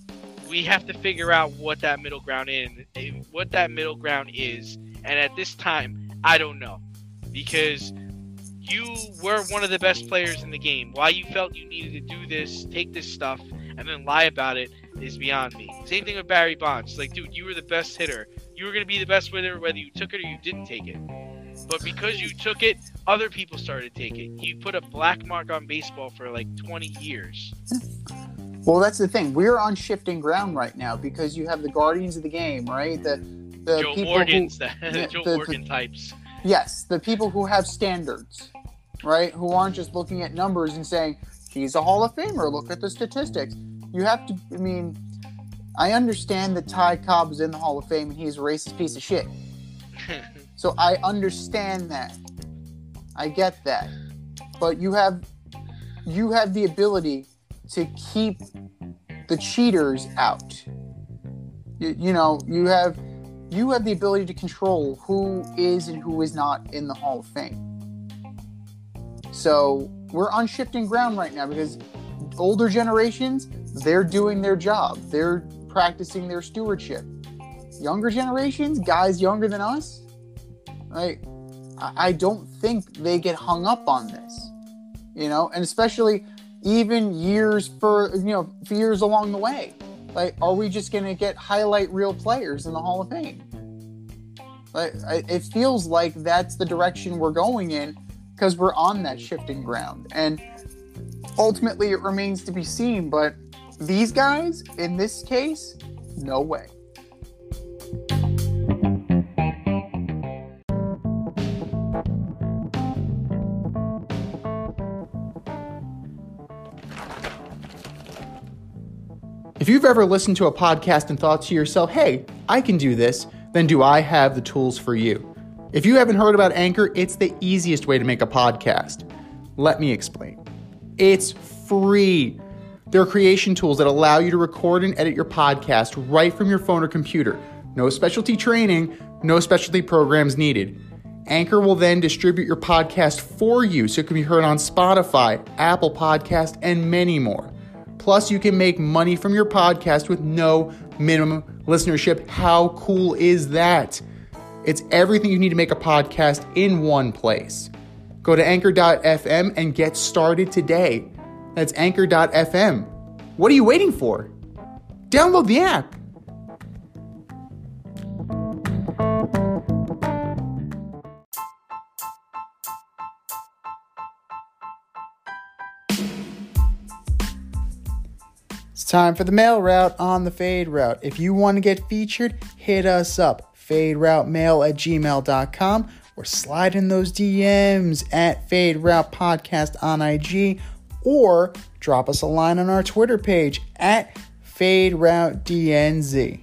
we have to figure out what that middle ground is, what that middle ground is. And at this time, I don't know, because you were one of the best players in the game. Why you felt you needed to do this, take this stuff, and then lie about it is beyond me. Same thing with Barry Bonds. Like, dude, you were the best hitter. You were going to be the best hitter whether you took it or you didn't take it. But because you took it, other people started to take it. You put a black mark on baseball for like twenty years. Well, that's the thing. We're on shifting ground right now because you have the guardians of the game, right? The the Joe people Morgan's, who, the yeah, Joe the- Morgan types. yes, the people who have standards, right? Who aren't just looking at numbers and saying he's a Hall of Famer. Look at the statistics. You have to. I mean, I understand that Ty Cobb is in the Hall of Fame and he's a racist piece of shit. So I understand that. I get that. But you have you have the ability to keep the cheaters out. You, you know, you have you have the ability to control who is and who is not in the Hall of Fame. So we're on shifting ground right now because older generations, they're doing their job. They're practicing their stewardship. Younger generations, guys younger than us, right? I don't think they get hung up on this, you know, and especially even years for, you know, for years along the way. Like, are we just going to get highlight reel players in the Hall of Fame? Like, it feels like that's the direction we're going in because we're on that shifting ground. And ultimately, it remains to be seen. But these guys, in this case, no way. If you've ever listened to a podcast and thought to yourself, hey, I can do this, then do I have the tools for you? If you haven't heard about Anchor, it's the easiest way to make a podcast. Let me explain. It's free. There are creation tools that allow you to record and edit your podcast right from your phone or computer. No specialty training, no specialty programs needed. Anchor will then distribute your podcast for you so it can be heard on Spotify, Apple Podcast, and many more. Plus, you can make money from your podcast with no minimum listenership. How cool is that? It's everything you need to make a podcast in one place. Go to anchor dot f m and get started today. That's anchor dot f m. What are you waiting for? Download the app. It's time for the mail route on the Fade Route. If you want to get featured, hit us up. fade route mail at gmail dot com or slide in those D Ms at Fade Route Podcast on I G or drop us a line on our Twitter page at Fade Route D N Z.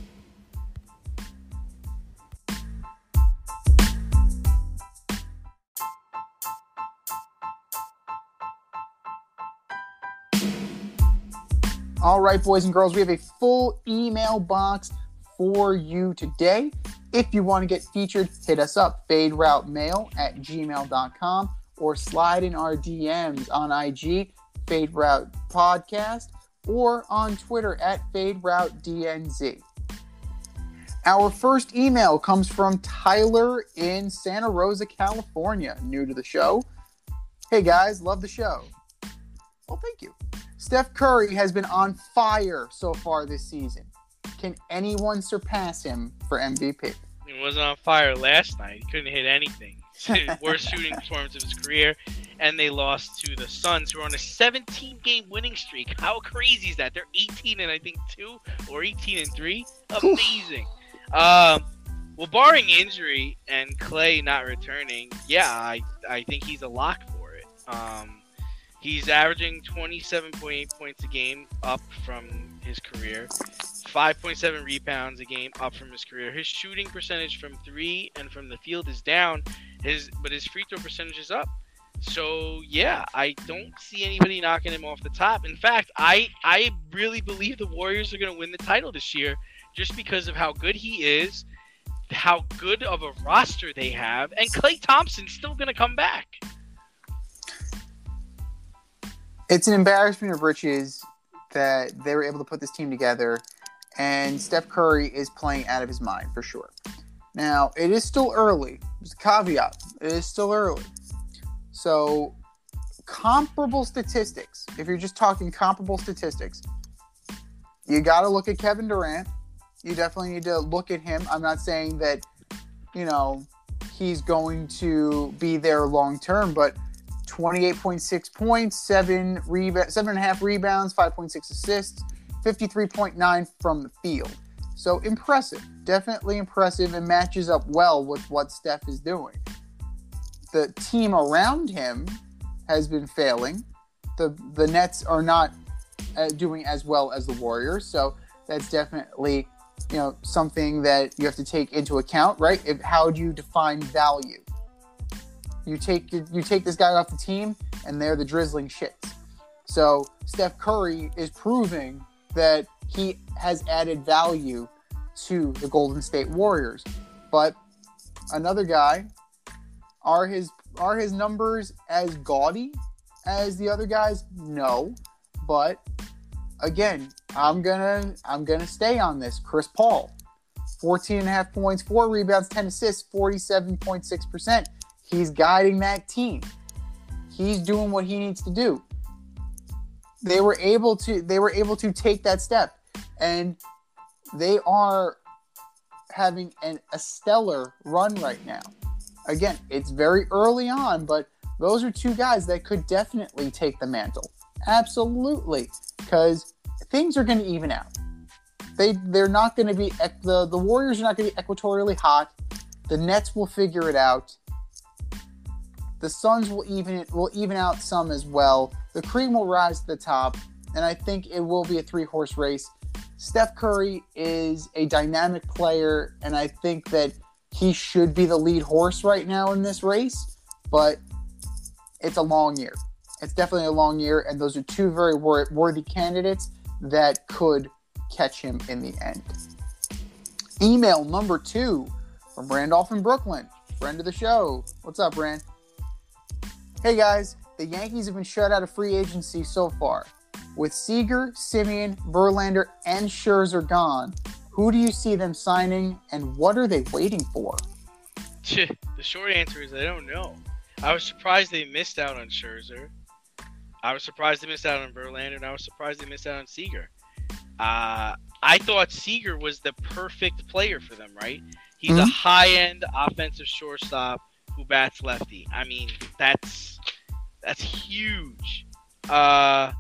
All right, boys and girls, we have a full email box for you today. If you want to get featured, hit us up, fade route mail at gmail dot com, or slide in our D Ms on I G, Fade Route Podcast, or on Twitter at Fade Route D N Z. Our first email comes from Tyler in Santa Rosa, California, new to the show. Hey guys, love the show. Well, thank you. Steph Curry has been on fire so far this season. Can anyone surpass him for M V P? He wasn't on fire last night. He couldn't hit anything. Worst shooting performance of his career. And they lost to the Suns, who are on a seventeen-game winning streak. How crazy is that? They're eighteen and I think two or eighteen and three. Amazing. um, well, barring injury and Clay not returning, yeah, I I think he's a lock for it. Um, He's averaging twenty-seven point eight points a game, up from his career. five point seven rebounds a game, up from his career. His shooting percentage from three and from the field is down, his but his free throw percentage is up. So, yeah, I don't see anybody knocking him off the top. In fact, I, I really believe the Warriors are going to win the title this year just because of how good he is, how good of a roster they have, and Klay Thompson's still going to come back. It's an embarrassment of riches that they were able to put this team together, and Steph Curry is playing out of his mind for sure. Now, it is still early. There's a caveat. It is still early. So, comparable statistics, if you're just talking comparable statistics, you got to look at Kevin Durant. You definitely need to look at him. I'm not saying that, you know, he's going to be there long term, but twenty-eight point six points, seven reba- seven and a half rebounds, five point six assists, fifty-three point nine from the field. So impressive, definitely impressive, and matches up well with what Steph is doing. The team around him has been failing. The the Nets are not uh, doing as well as the Warriors, so that's definitely, you know, something that you have to take into account, right? If, how do you define value? You take you take this guy off the team, and they're the drizzling shits. So Steph Curry is proving that he has added value to the Golden State Warriors. But another guy, are his are his numbers as gaudy as the other guys? No. But again, I'm gonna I'm gonna stay on this. Chris Paul, fourteen and a half points, four rebounds, ten assists, forty-seven point six percent. He's guiding that team. He's doing what he needs to do. They were able to they were able to take that step, and they are having an, a stellar run right now. Again, it's very early on, but those are two guys that could definitely take the mantle. Absolutely, because things are going to even out. They they're not going to be the the Warriors are not going to be equatorially hot. The Nets will figure it out. The Suns will even it will even out some as well. The cream will rise to the top, and I think it will be a three-horse race. Steph Curry is a dynamic player, and I think that he should be the lead horse right now in this race, but it's a long year. It's definitely a long year, and those are two very wor- worthy candidates that could catch him in the end. Email number two from Randolph in Brooklyn, friend of the show. What's up, Rand? Hey guys, the Yankees have been shut out of free agency so far. With Seager, Simeon, Verlander, and Scherzer gone, who do you see them signing, and what are they waiting for? The short answer is I don't know. I was surprised they missed out on Scherzer. I was surprised they missed out on Verlander, and I was surprised they missed out on Seager. Uh, I thought Seager was the perfect player for them, right? He's mm-hmm. a high-end offensive shortstop who bats lefty. I mean, that's that's huge. Uh,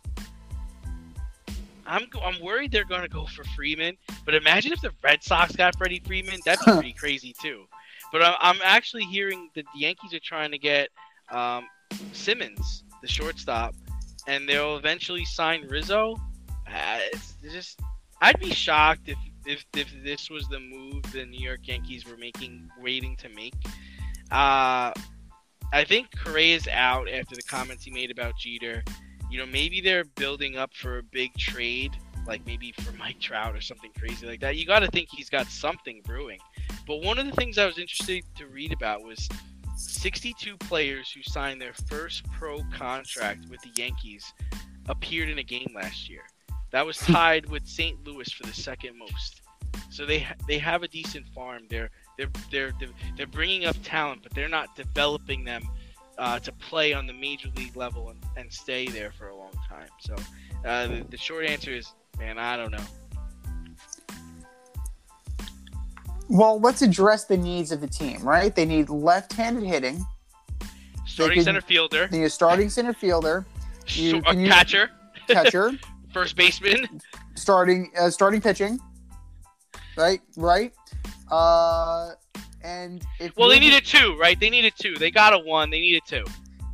I'm I'm worried they're going to go for Freeman, but imagine if the Red Sox got Freddie Freeman. That'd be pretty crazy too. But I'm, I'm actually hearing that the Yankees are trying to get um, Simmons, the shortstop, and they'll eventually sign Rizzo. Uh, it's just, I'd be shocked if, if if this was the move the New York Yankees were making, waiting to make. Uh, I think Correa's out after the comments he made about Jeter. You know, maybe they're building up for a big trade, like maybe for Mike Trout or something crazy like that. You got to think he's got something brewing. But one of the things I was interested to read about was sixty-two players who signed their first pro contract with the Yankees appeared in a game last year. That was tied with Saint Louis for the second most. So they they have a decent farm. They're they're they're they're, they're bringing up talent, but they're not developing them uh, to play on the major league level and, and stay there for a long time. So uh, the, the short answer is, man, I don't know. Well, let's address the needs of the team, right? They need left-handed hitting. Starting can, center fielder. They need a starting center fielder. You, a catcher. Catcher. First baseman. Starting uh, starting pitching. Right, right. Uh, and if well, they needed two, right? They needed two. They got a one. They needed two.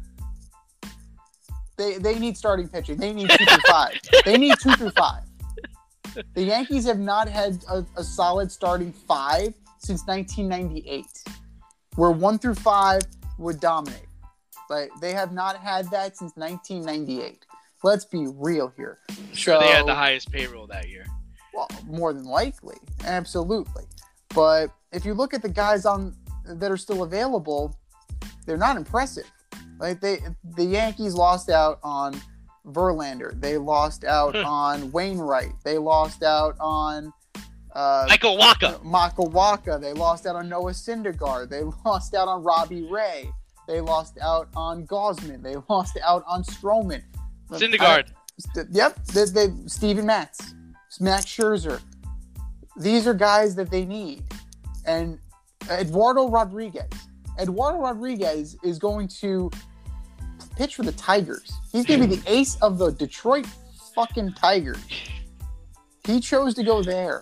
They they need starting pitching. They need two through five. They need two through five. The Yankees have not had a, a solid starting five since nineteen ninety-eight, where one through five would dominate. But they have not had that since nineteen ninety-eight. Let's be real here. Sure, so, they had the highest payroll that year. Well, more than likely, absolutely. But if you look at the guys on that are still available, they're not impressive. Like they, the Yankees lost out on Verlander. They lost out on Wainwright. They lost out on uh, Michael Wacha. Michael Wacha. They lost out on Noah Syndergaard. They lost out on Robbie Ray. They lost out on Gausman. They lost out on Stroman. Syndergaard. I, yep. They, they, Steven Matz. Max Scherzer. These are guys that they need. And Eduardo Rodriguez. Eduardo Rodriguez is going to pitch for the Tigers. He's going to be the ace of the Detroit fucking Tigers. He chose to go there.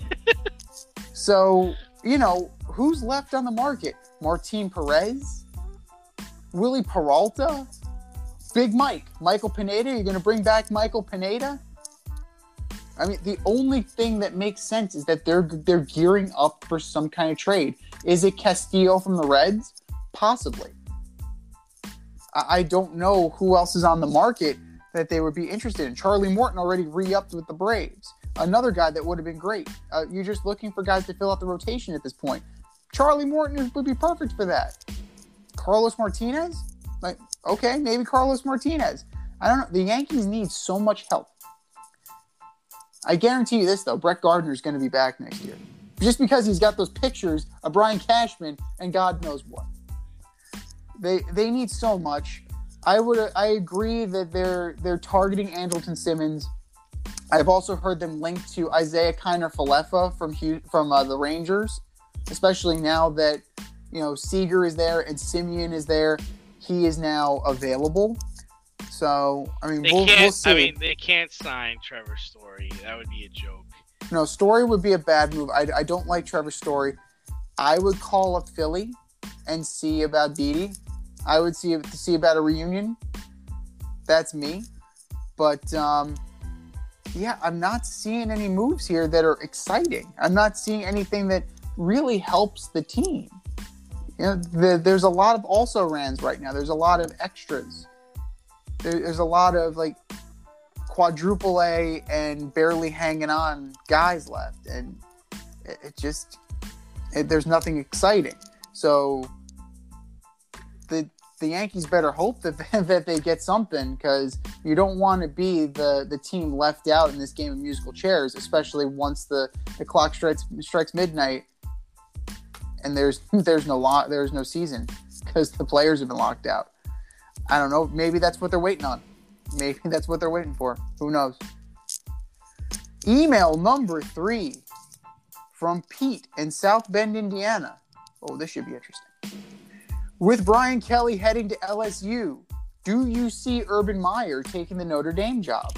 So, you know, who's left on the market? Martin Perez? Willie Peralta? Big Mike? Michael Pineda? You're going to bring back Michael Pineda? I mean, the only thing that makes sense is that they're they're gearing up for some kind of trade. Is it Castillo from the Reds? Possibly. I, I don't know who else is on the market that they would be interested in. Charlie Morton already re-upped with the Braves. Another guy that would have been great. Uh, you're just looking for guys to fill out the rotation at this point. Charlie Morton would be perfect for that. Carlos Martinez? Like, okay, maybe Carlos Martinez. I don't know. The Yankees need so much help. I guarantee you this, though. Brett Gardner's going to be back next year. Just because he's got those pictures of Brian Cashman and God knows what. They they need so much. I would I agree that they're they're targeting Andrelton Simmons. I've also heard them linked to Isaiah Kiner-Falefa from from uh, the Rangers, especially now that, you know, Seager is there and Simeon is there. He is now available. So, I mean, they we'll, can't, we'll see. I mean, they can't sign Trevor Story. That would be a joke. No, Story would be a bad move. I, I don't like Trevor Story. I would call up Philly and see about Didi. I would see see about a reunion. That's me. But, um, yeah, I'm not seeing any moves here that are exciting. I'm not seeing anything that really helps the team. You know, the, there's a lot of also-rans right now. There's a lot of extras. There, there's a lot of, like, quadruple A and barely hanging on guys left. And it, it just, it, there's nothing exciting. So the the Yankees better hope that that they get something, because you don't want to be the, the team left out in this game of musical chairs, especially once the, the clock strikes strikes midnight and there's there's no lo- there's no season because the players have been locked out. I don't know. Maybe that's what they're waiting on. Maybe that's what they're waiting for. Who knows? Email number three from Pete in South Bend, Indiana. Oh, this should be interesting. With Brian Kelly heading to L S U, do you see Urban Meyer taking the Notre Dame job?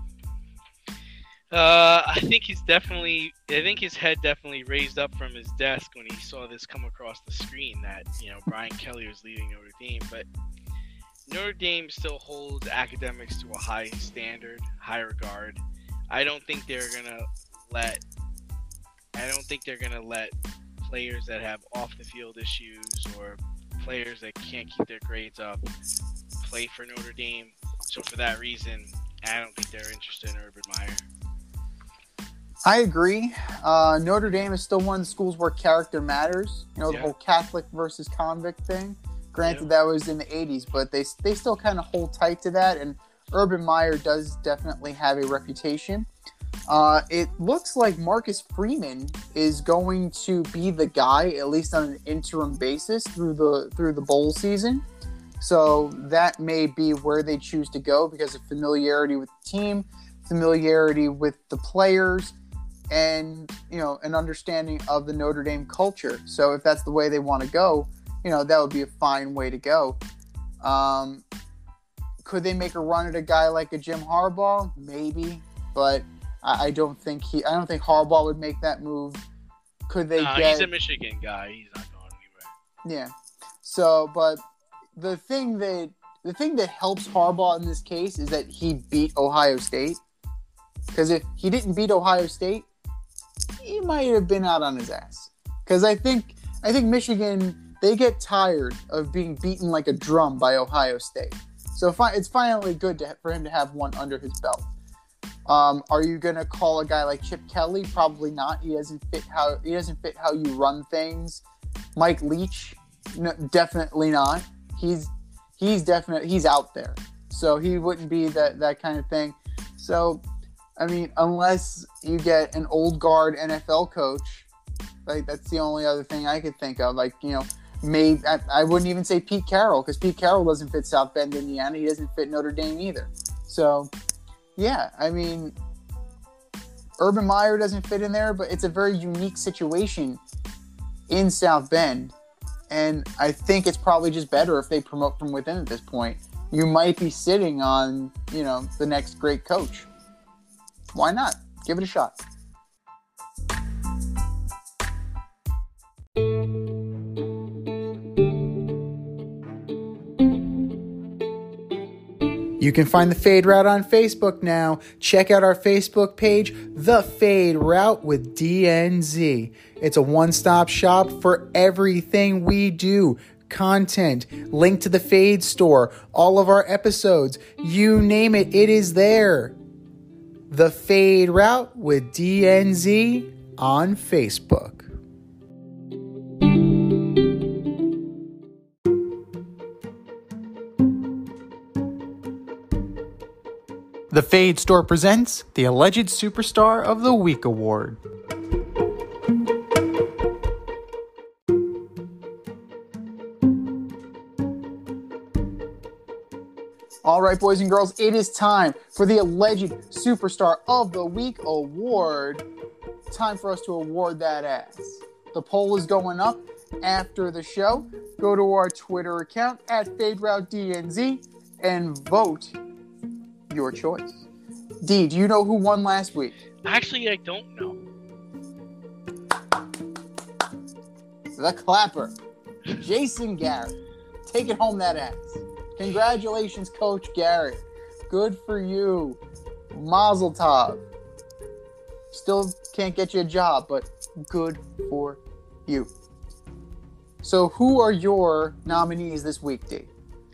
Uh, I think he's definitely. I think his head definitely raised up from his desk when he saw this come across the screen. That, you know, Brian Kelly was leaving Notre Dame, but Notre Dame still holds academics to a high standard, high regard. I don't think they're gonna let. I don't think they're gonna let players that have off the field issues or players that can't keep their grades up play for Notre Dame. So for that reason, I don't think they're interested in Urban Meyer. I agree. Uh, Notre Dame is still one of the schools where character matters. You know, the Yeah. whole Catholic versus convict thing. Granted, Yeah. that was in the eighties, but they they still kind of hold tight to that. And Urban Meyer does definitely have a reputation. Uh, it looks like Marcus Freeman is going to be the guy, at least on an interim basis, through the through the bowl season. So that may be where they choose to go because of familiarity with the team, familiarity with the players, and, you know, an understanding of the Notre Dame culture. So if that's the way they want to go, you know, that would be a fine way to go. Um, could they make a run at a guy like a Jim Harbaugh? Maybe, but I, I don't think he. I don't think Harbaugh would make that move. Could they No, get? he's a Michigan guy. He's not going anywhere. Yeah. So, but the thing that the thing that helps Harbaugh in this case is that he beat Ohio State. Because if he didn't beat Ohio State, he might have been out on his ass. Because I think I think Michigan, they get tired of being beaten like a drum by Ohio State. So fi- it's finally good to, for him to have one under his belt. Um, are you going to call a guy like Chip Kelly? Probably not. He doesn't fit how he doesn't fit how you run things. Mike Leach, no, definitely not. He's he's definitely he's out there, so he wouldn't be that that kind of thing. So, I mean, unless you get an old guard N F L coach, like that's the only other thing I could think of. Like, you know, maybe I, I wouldn't even say Pete Carroll, because Pete Carroll doesn't fit South Bend, Indiana. He doesn't fit Notre Dame either. So, yeah, I mean, Urban Meyer doesn't fit in there, but it's a very unique situation in South Bend. And I think it's probably just better if they promote from within at this point. You might be sitting on, you know, the next great coach. Why not? Give it a shot. You can find the Fade Route on Facebook now. Check out our Facebook page, The Fade Route with D N Z. It's a one-stop shop for everything we do. Content, link to the Fade store, all of our episodes, you name it, it is there. The Fade Route with D N Z on Facebook. The Fade Store presents the Alleged Superstar of the Week Award. All right, boys and girls, it is time for the Alleged Superstar of the Week Award. Time for us to award that ass. The poll is going up after the show. Go to our Twitter account at FadeRouteDNZ and vote your choice. D, do you know who won last week? Actually, I don't know. The clapper, Jason Garrett, taking home that ass. Congratulations, Coach Garrett. Good for you. Mazel tov. Still can't get you a job, but good for you. So who are your nominees this week, D?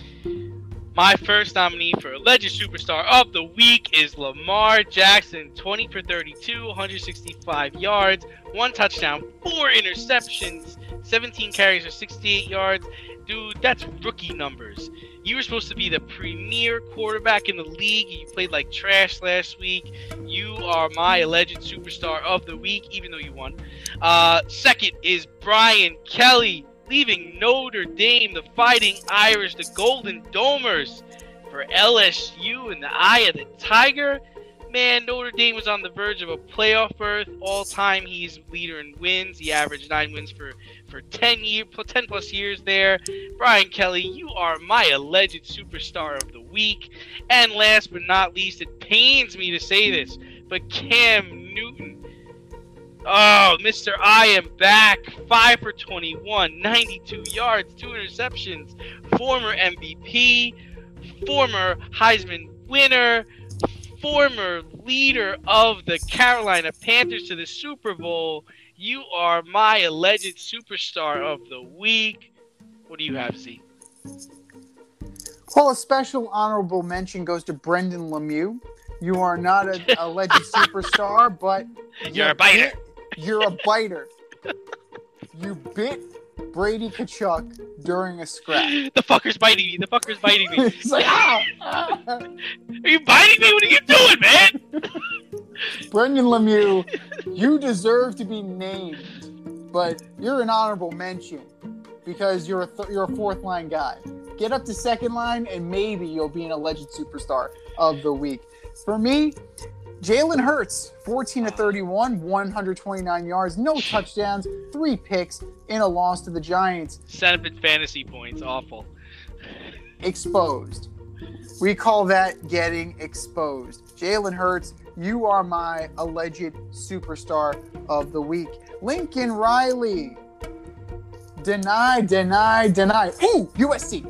My first nominee for Alleged Superstar of the Week is Lamar Jackson. twenty for thirty-two, one hundred sixty-five yards, one touchdown, four interceptions, seventeen carries for sixty-eight yards. Dude, that's rookie numbers. You were supposed to be the premier quarterback in the league. You played like trash last week. You are my Alleged Superstar of the Week, even though you won. Uh, second is Brian Kelly, leaving Notre Dame, the Fighting Irish, the Golden Domers, for L S U in the eye of the tiger. Man, Notre Dame was on the verge of a playoff berth. All time, he's leader in wins. He averaged nine wins for, for ten, year, ten plus years there. Brian Kelly, you are my Alleged Superstar of the Week. And last but not least, it pains me to say this, but Cam Newton. Oh, Mister I am back. five for twenty-one, ninety-two yards, two interceptions. Former M V P, former Heisman winner, former leader of the Carolina Panthers to the Super Bowl. You are my Alleged Superstar of the Week. What do you have, Z? Well, a special honorable mention goes to Brendan Lemieux. You are not an alleged superstar, but You're a biter. Bit, you're a biter. You bit Brady Kachuk during a scrap. The fucker's biting me. The fucker's biting me. It's like, ah, ah. Are you biting me? What are you doing, man? Brendan Lemieux, you deserve to be named, but you're an honorable mention because you're a th- you're a fourth line guy. Get up to second line, and maybe you'll be an Alleged Superstar of the Week. For me, Jalen Hurts, fourteen to thirty-one, one hundred twenty-nine yards, no touchdowns, three picks in a loss to the Giants. Seven fantasy points. Awful. Exposed. We call that getting exposed. Jalen Hurts, you are my Alleged Superstar of the Week. Lincoln Riley. Deny, deny, deny. Ooh, U S C.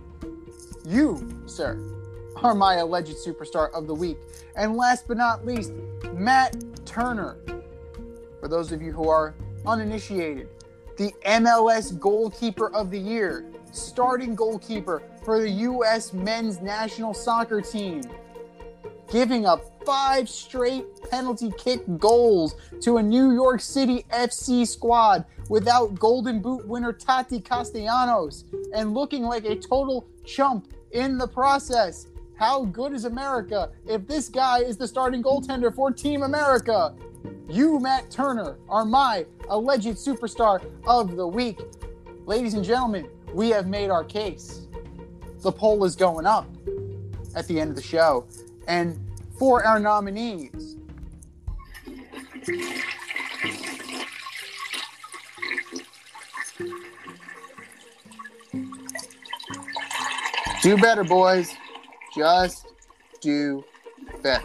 You, sir, are my Alleged Superstar of the Week. And last but not least, Matt Turner. For those of you who are uninitiated, the M L S Goalkeeper of the Year, starting goalkeeper for the U S men's national soccer team, giving up five straight penalty kick goals to a New York City F C squad without Golden Boot winner Tati Castellanos, and looking like a total chump in the process. How good is America if this guy is the starting goaltender for Team America? You, Matt Turner, are my Alleged Superstar of the Week. Ladies and gentlemen, we have made our case. The poll is going up at the end of the show. And for our nominees, do better, boys. Just do better.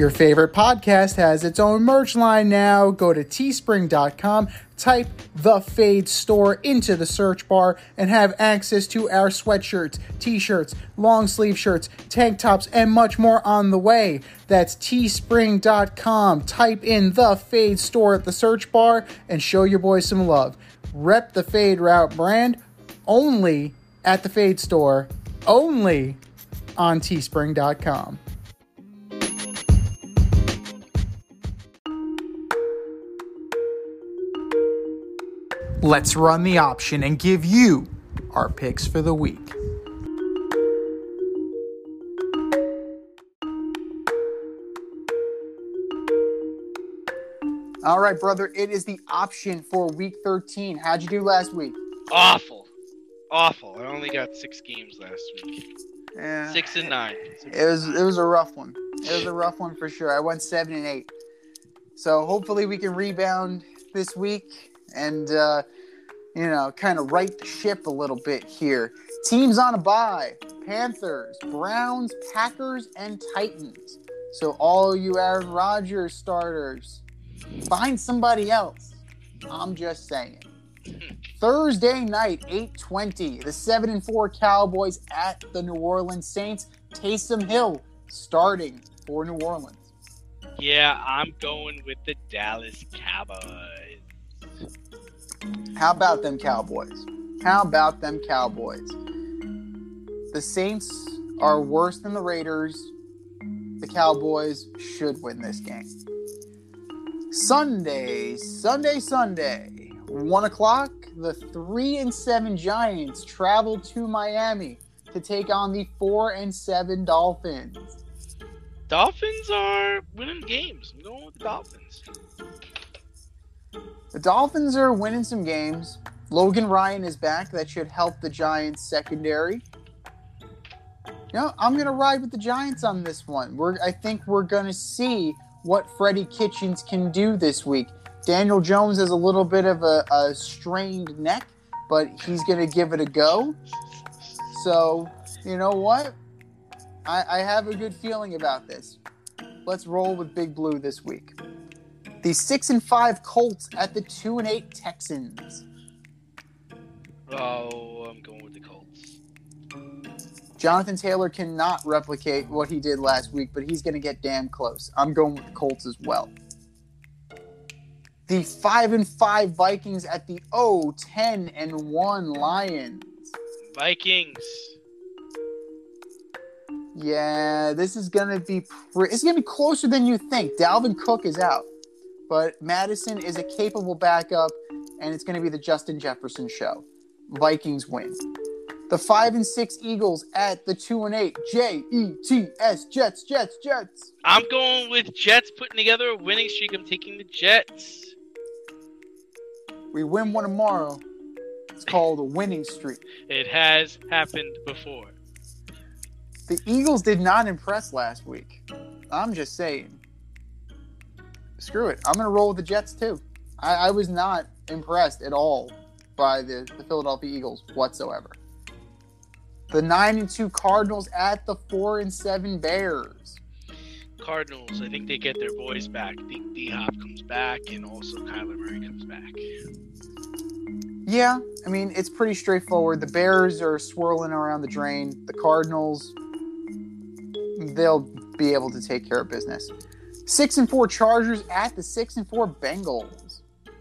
Your favorite podcast has its own merch line now. Go to teespring dot com, type The Fade Store into the search bar, and have access to our sweatshirts, t-shirts, long sleeve shirts, tank tops, and much more on the way. That's teespring dot com. Type in The Fade Store at the search bar and show your boys some love. Rep the Fade Route brand only at the Fade Store, only on teespring dot com. Let's run the option and give you our picks for the week. All right, brother, it is the option for week thirteen. How'd you do last week? Awful. Awful. I only got six games last week. Yeah. Six and nine. Six It was and it nine. was a rough one. It was a rough one for sure. I went seven and eight. So hopefully we can rebound this week and uh, you know, kind of right the ship a little bit here. Teams on a bye: Panthers, Browns, Packers, and Titans. So all you Aaron Rodgers starters, find somebody else. I'm just saying. Thursday night, eight twenty, the seven and four Cowboys at the New Orleans Saints. Taysom Hill starting for New Orleans. Yeah, I'm going with the Dallas Cowboys. How about them Cowboys? How about them Cowboys? The Saints are worse than the Raiders. The Cowboys should win this game. Sunday, Sunday, Sunday, one o'clock. The three and seven Giants travel to Miami to take on the four and seven Dolphins. Dolphins are winning games. I'm going with the Dolphins. The Dolphins are winning some games. Logan Ryan is back. That should help the Giants secondary. You know, I'm going to ride with the Giants on this one. We're, I think we're going to see what Freddie Kitchens can do this week. Daniel Jones has a little bit of a, a strained neck, but he's going to give it a go. So, you know what? I, I have a good feeling about this. Let's roll with Big Blue this week. The six and five Colts at the two and eight Texans. Oh, I'm going with the Colts. Jonathan Taylor cannot replicate what he did last week, but he's going to get damn close. I'm going with the Colts as well. The five and five Vikings at the oh ten and one Lions. Vikings. Yeah, this is going to be pre- it's going to be closer than you think. Dalvin Cook is out, but Madison is a capable backup, and it's going to be the Justin Jefferson show. Vikings win. The five and six Eagles at the two and eight J E T S Jets, Jets, Jets. I'm going with Jets putting together a winning streak. I'm taking the Jets. We win one tomorrow. It's called a winning streak. It has happened before. The Eagles did not impress last week. I'm just saying. Screw it. I'm going to roll with the Jets too. I, I was not impressed at all by the, the Philadelphia Eagles whatsoever. The nine and two Cardinals at the four and seven Bears. Cardinals, I think they get their boys back. I think D-Hop comes back, and also Kyler Murray comes back. Yeah, I mean, it's pretty straightforward. The Bears are swirling around the drain. The Cardinals, they'll be able to take care of business. Six and four Chargers at the six and four Bengals.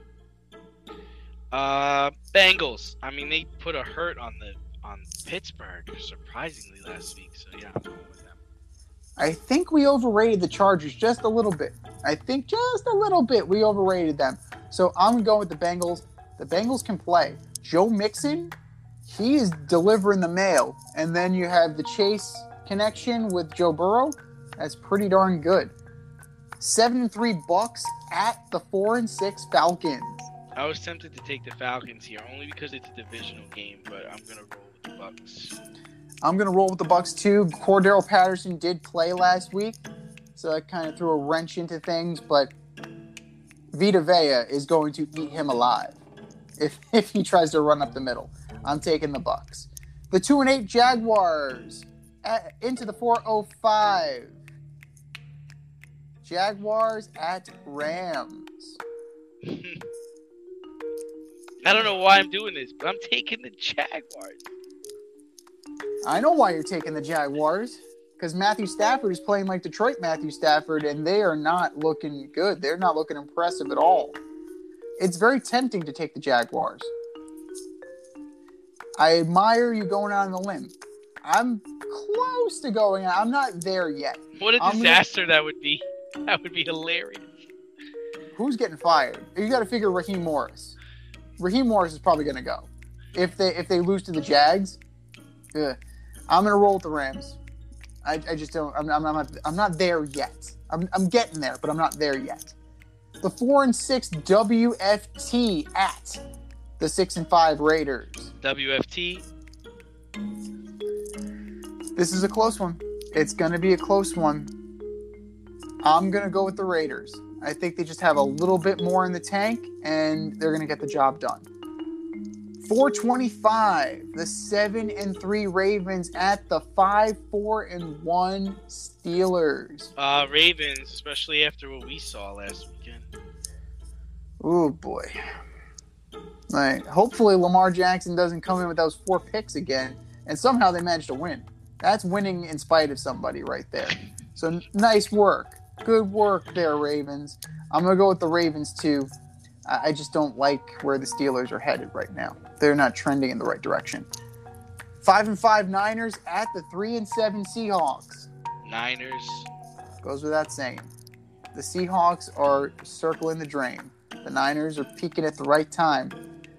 Uh, Bengals. I mean, they put a hurt on the on Pittsburgh surprisingly last week. So yeah, I'm going with them. I think we overrated the Chargers just a little bit. I think just a little bit we overrated them. So I'm going with the Bengals. The Bengals can play. Joe Mixon, he is delivering the mail. And then you have the Chase connection with Joe Burrow. That's pretty darn good. Seven and three Bucks at the four and six Falcons. I was tempted to take the Falcons here only because it's a divisional game, but I'm gonna roll with the Bucks. I'm going to roll with the Bucks too. Cordero Patterson did play last week, so that kind of threw a wrench into things, but Vita Vea is going to eat him alive if if he tries to run up the middle. I'm taking the Bucks. The two and eight Jaguars at, into the four oh five Jaguars at Rams. I don't know why I'm doing this, but I'm taking the Jaguars. I know why you're taking the Jaguars. Because Matthew Stafford is playing like Detroit Matthew Stafford, and they are not looking good. They're not looking impressive at all. It's very tempting to take the Jaguars. I admire you going out on the limb. I'm close to going out. I'm not there yet. What a I'm disaster gonna... that would be. That would be hilarious. Who's getting fired? You got to figure Raheem Morris. Raheem Morris is probably going to go. If they if they lose to the Jags, ugh, I'm going to roll with the Rams. I, I just don't. I'm, I'm not. I'm not there yet. I'm, I'm getting there, but I'm not there yet. The four and six W F T at the six and five Raiders. W F T. This is a close one. It's going to be a close one. I'm going to go with the Raiders. I think they just have a little bit more in the tank, and they're going to get the job done. four twenty-five, the seven and three Ravens at the five four and one Steelers. Uh, Ravens, especially after what we saw last weekend. Oh boy! Like, hopefully Lamar Jackson doesn't come in with those four picks again, and somehow they manage to win. That's winning in spite of somebody right there. So nice work, good work there, Ravens. I'm gonna go with the Ravens too. I just don't like where the Steelers are headed right now. They're not trending in the right direction. Five and five Niners at the three and seven Seahawks. Niners. Goes without saying. The Seahawks are circling the drain. The Niners are peaking at the right time.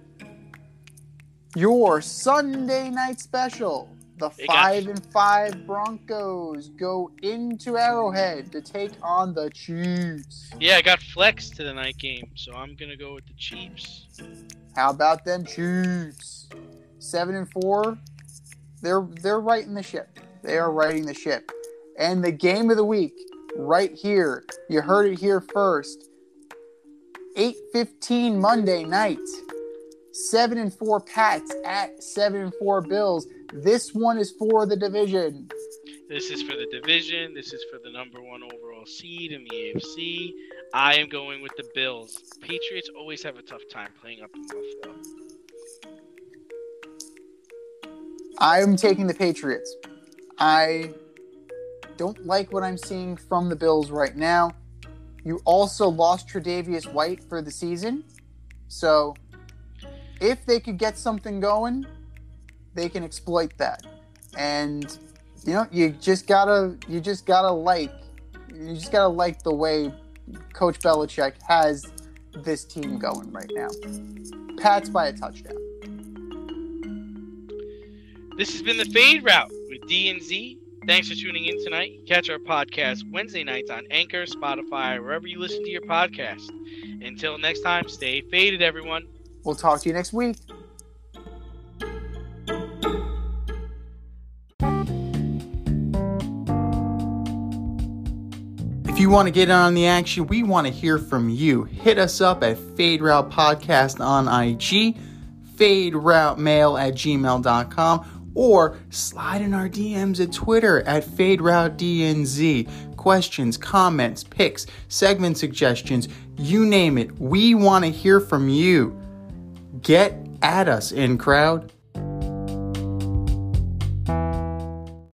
Your Sunday night special. The five and five Broncos go into Arrowhead to take on the Chiefs. Yeah, I got flexed to the night game, so I'm gonna go with the Chiefs. How about them Chiefs? Seven and four. They're they're righting the ship. They are righting the ship. And the game of the week, right here. You heard it here first. eight fifteen Monday night. Seven and four Pats at seven and four Bills. This one is for the division. This is for the division. This is for the number one overall seed in the A F C. I am going with the Bills. Patriots always have a tough time playing up in Buffalo. I'm taking the Patriots. I don't like what I'm seeing from the Bills right now. You also lost Tre'Davious White for the season. So if they could get something going, they can exploit that. And you know, you just gotta you just gotta like you just gotta like the way Coach Belichick has this team going right now. Pats by a touchdown. This has been the Fade Route with D and Z. Thanks for tuning in tonight. Catch our podcast Wednesday nights on Anchor, Spotify, wherever you listen to your podcast. Until next time, stay faded, everyone. We'll talk to you next week. If you want to get on the action, we want to hear from you. Hit us up at Fade Route Podcast on I G, faderoutemail at gmail dot com, or slide in our D Ms at Twitter at FadeRouteDNZ. Questions, comments, picks, segment suggestions, you name it. We want to hear from you. Get at us, in crowd.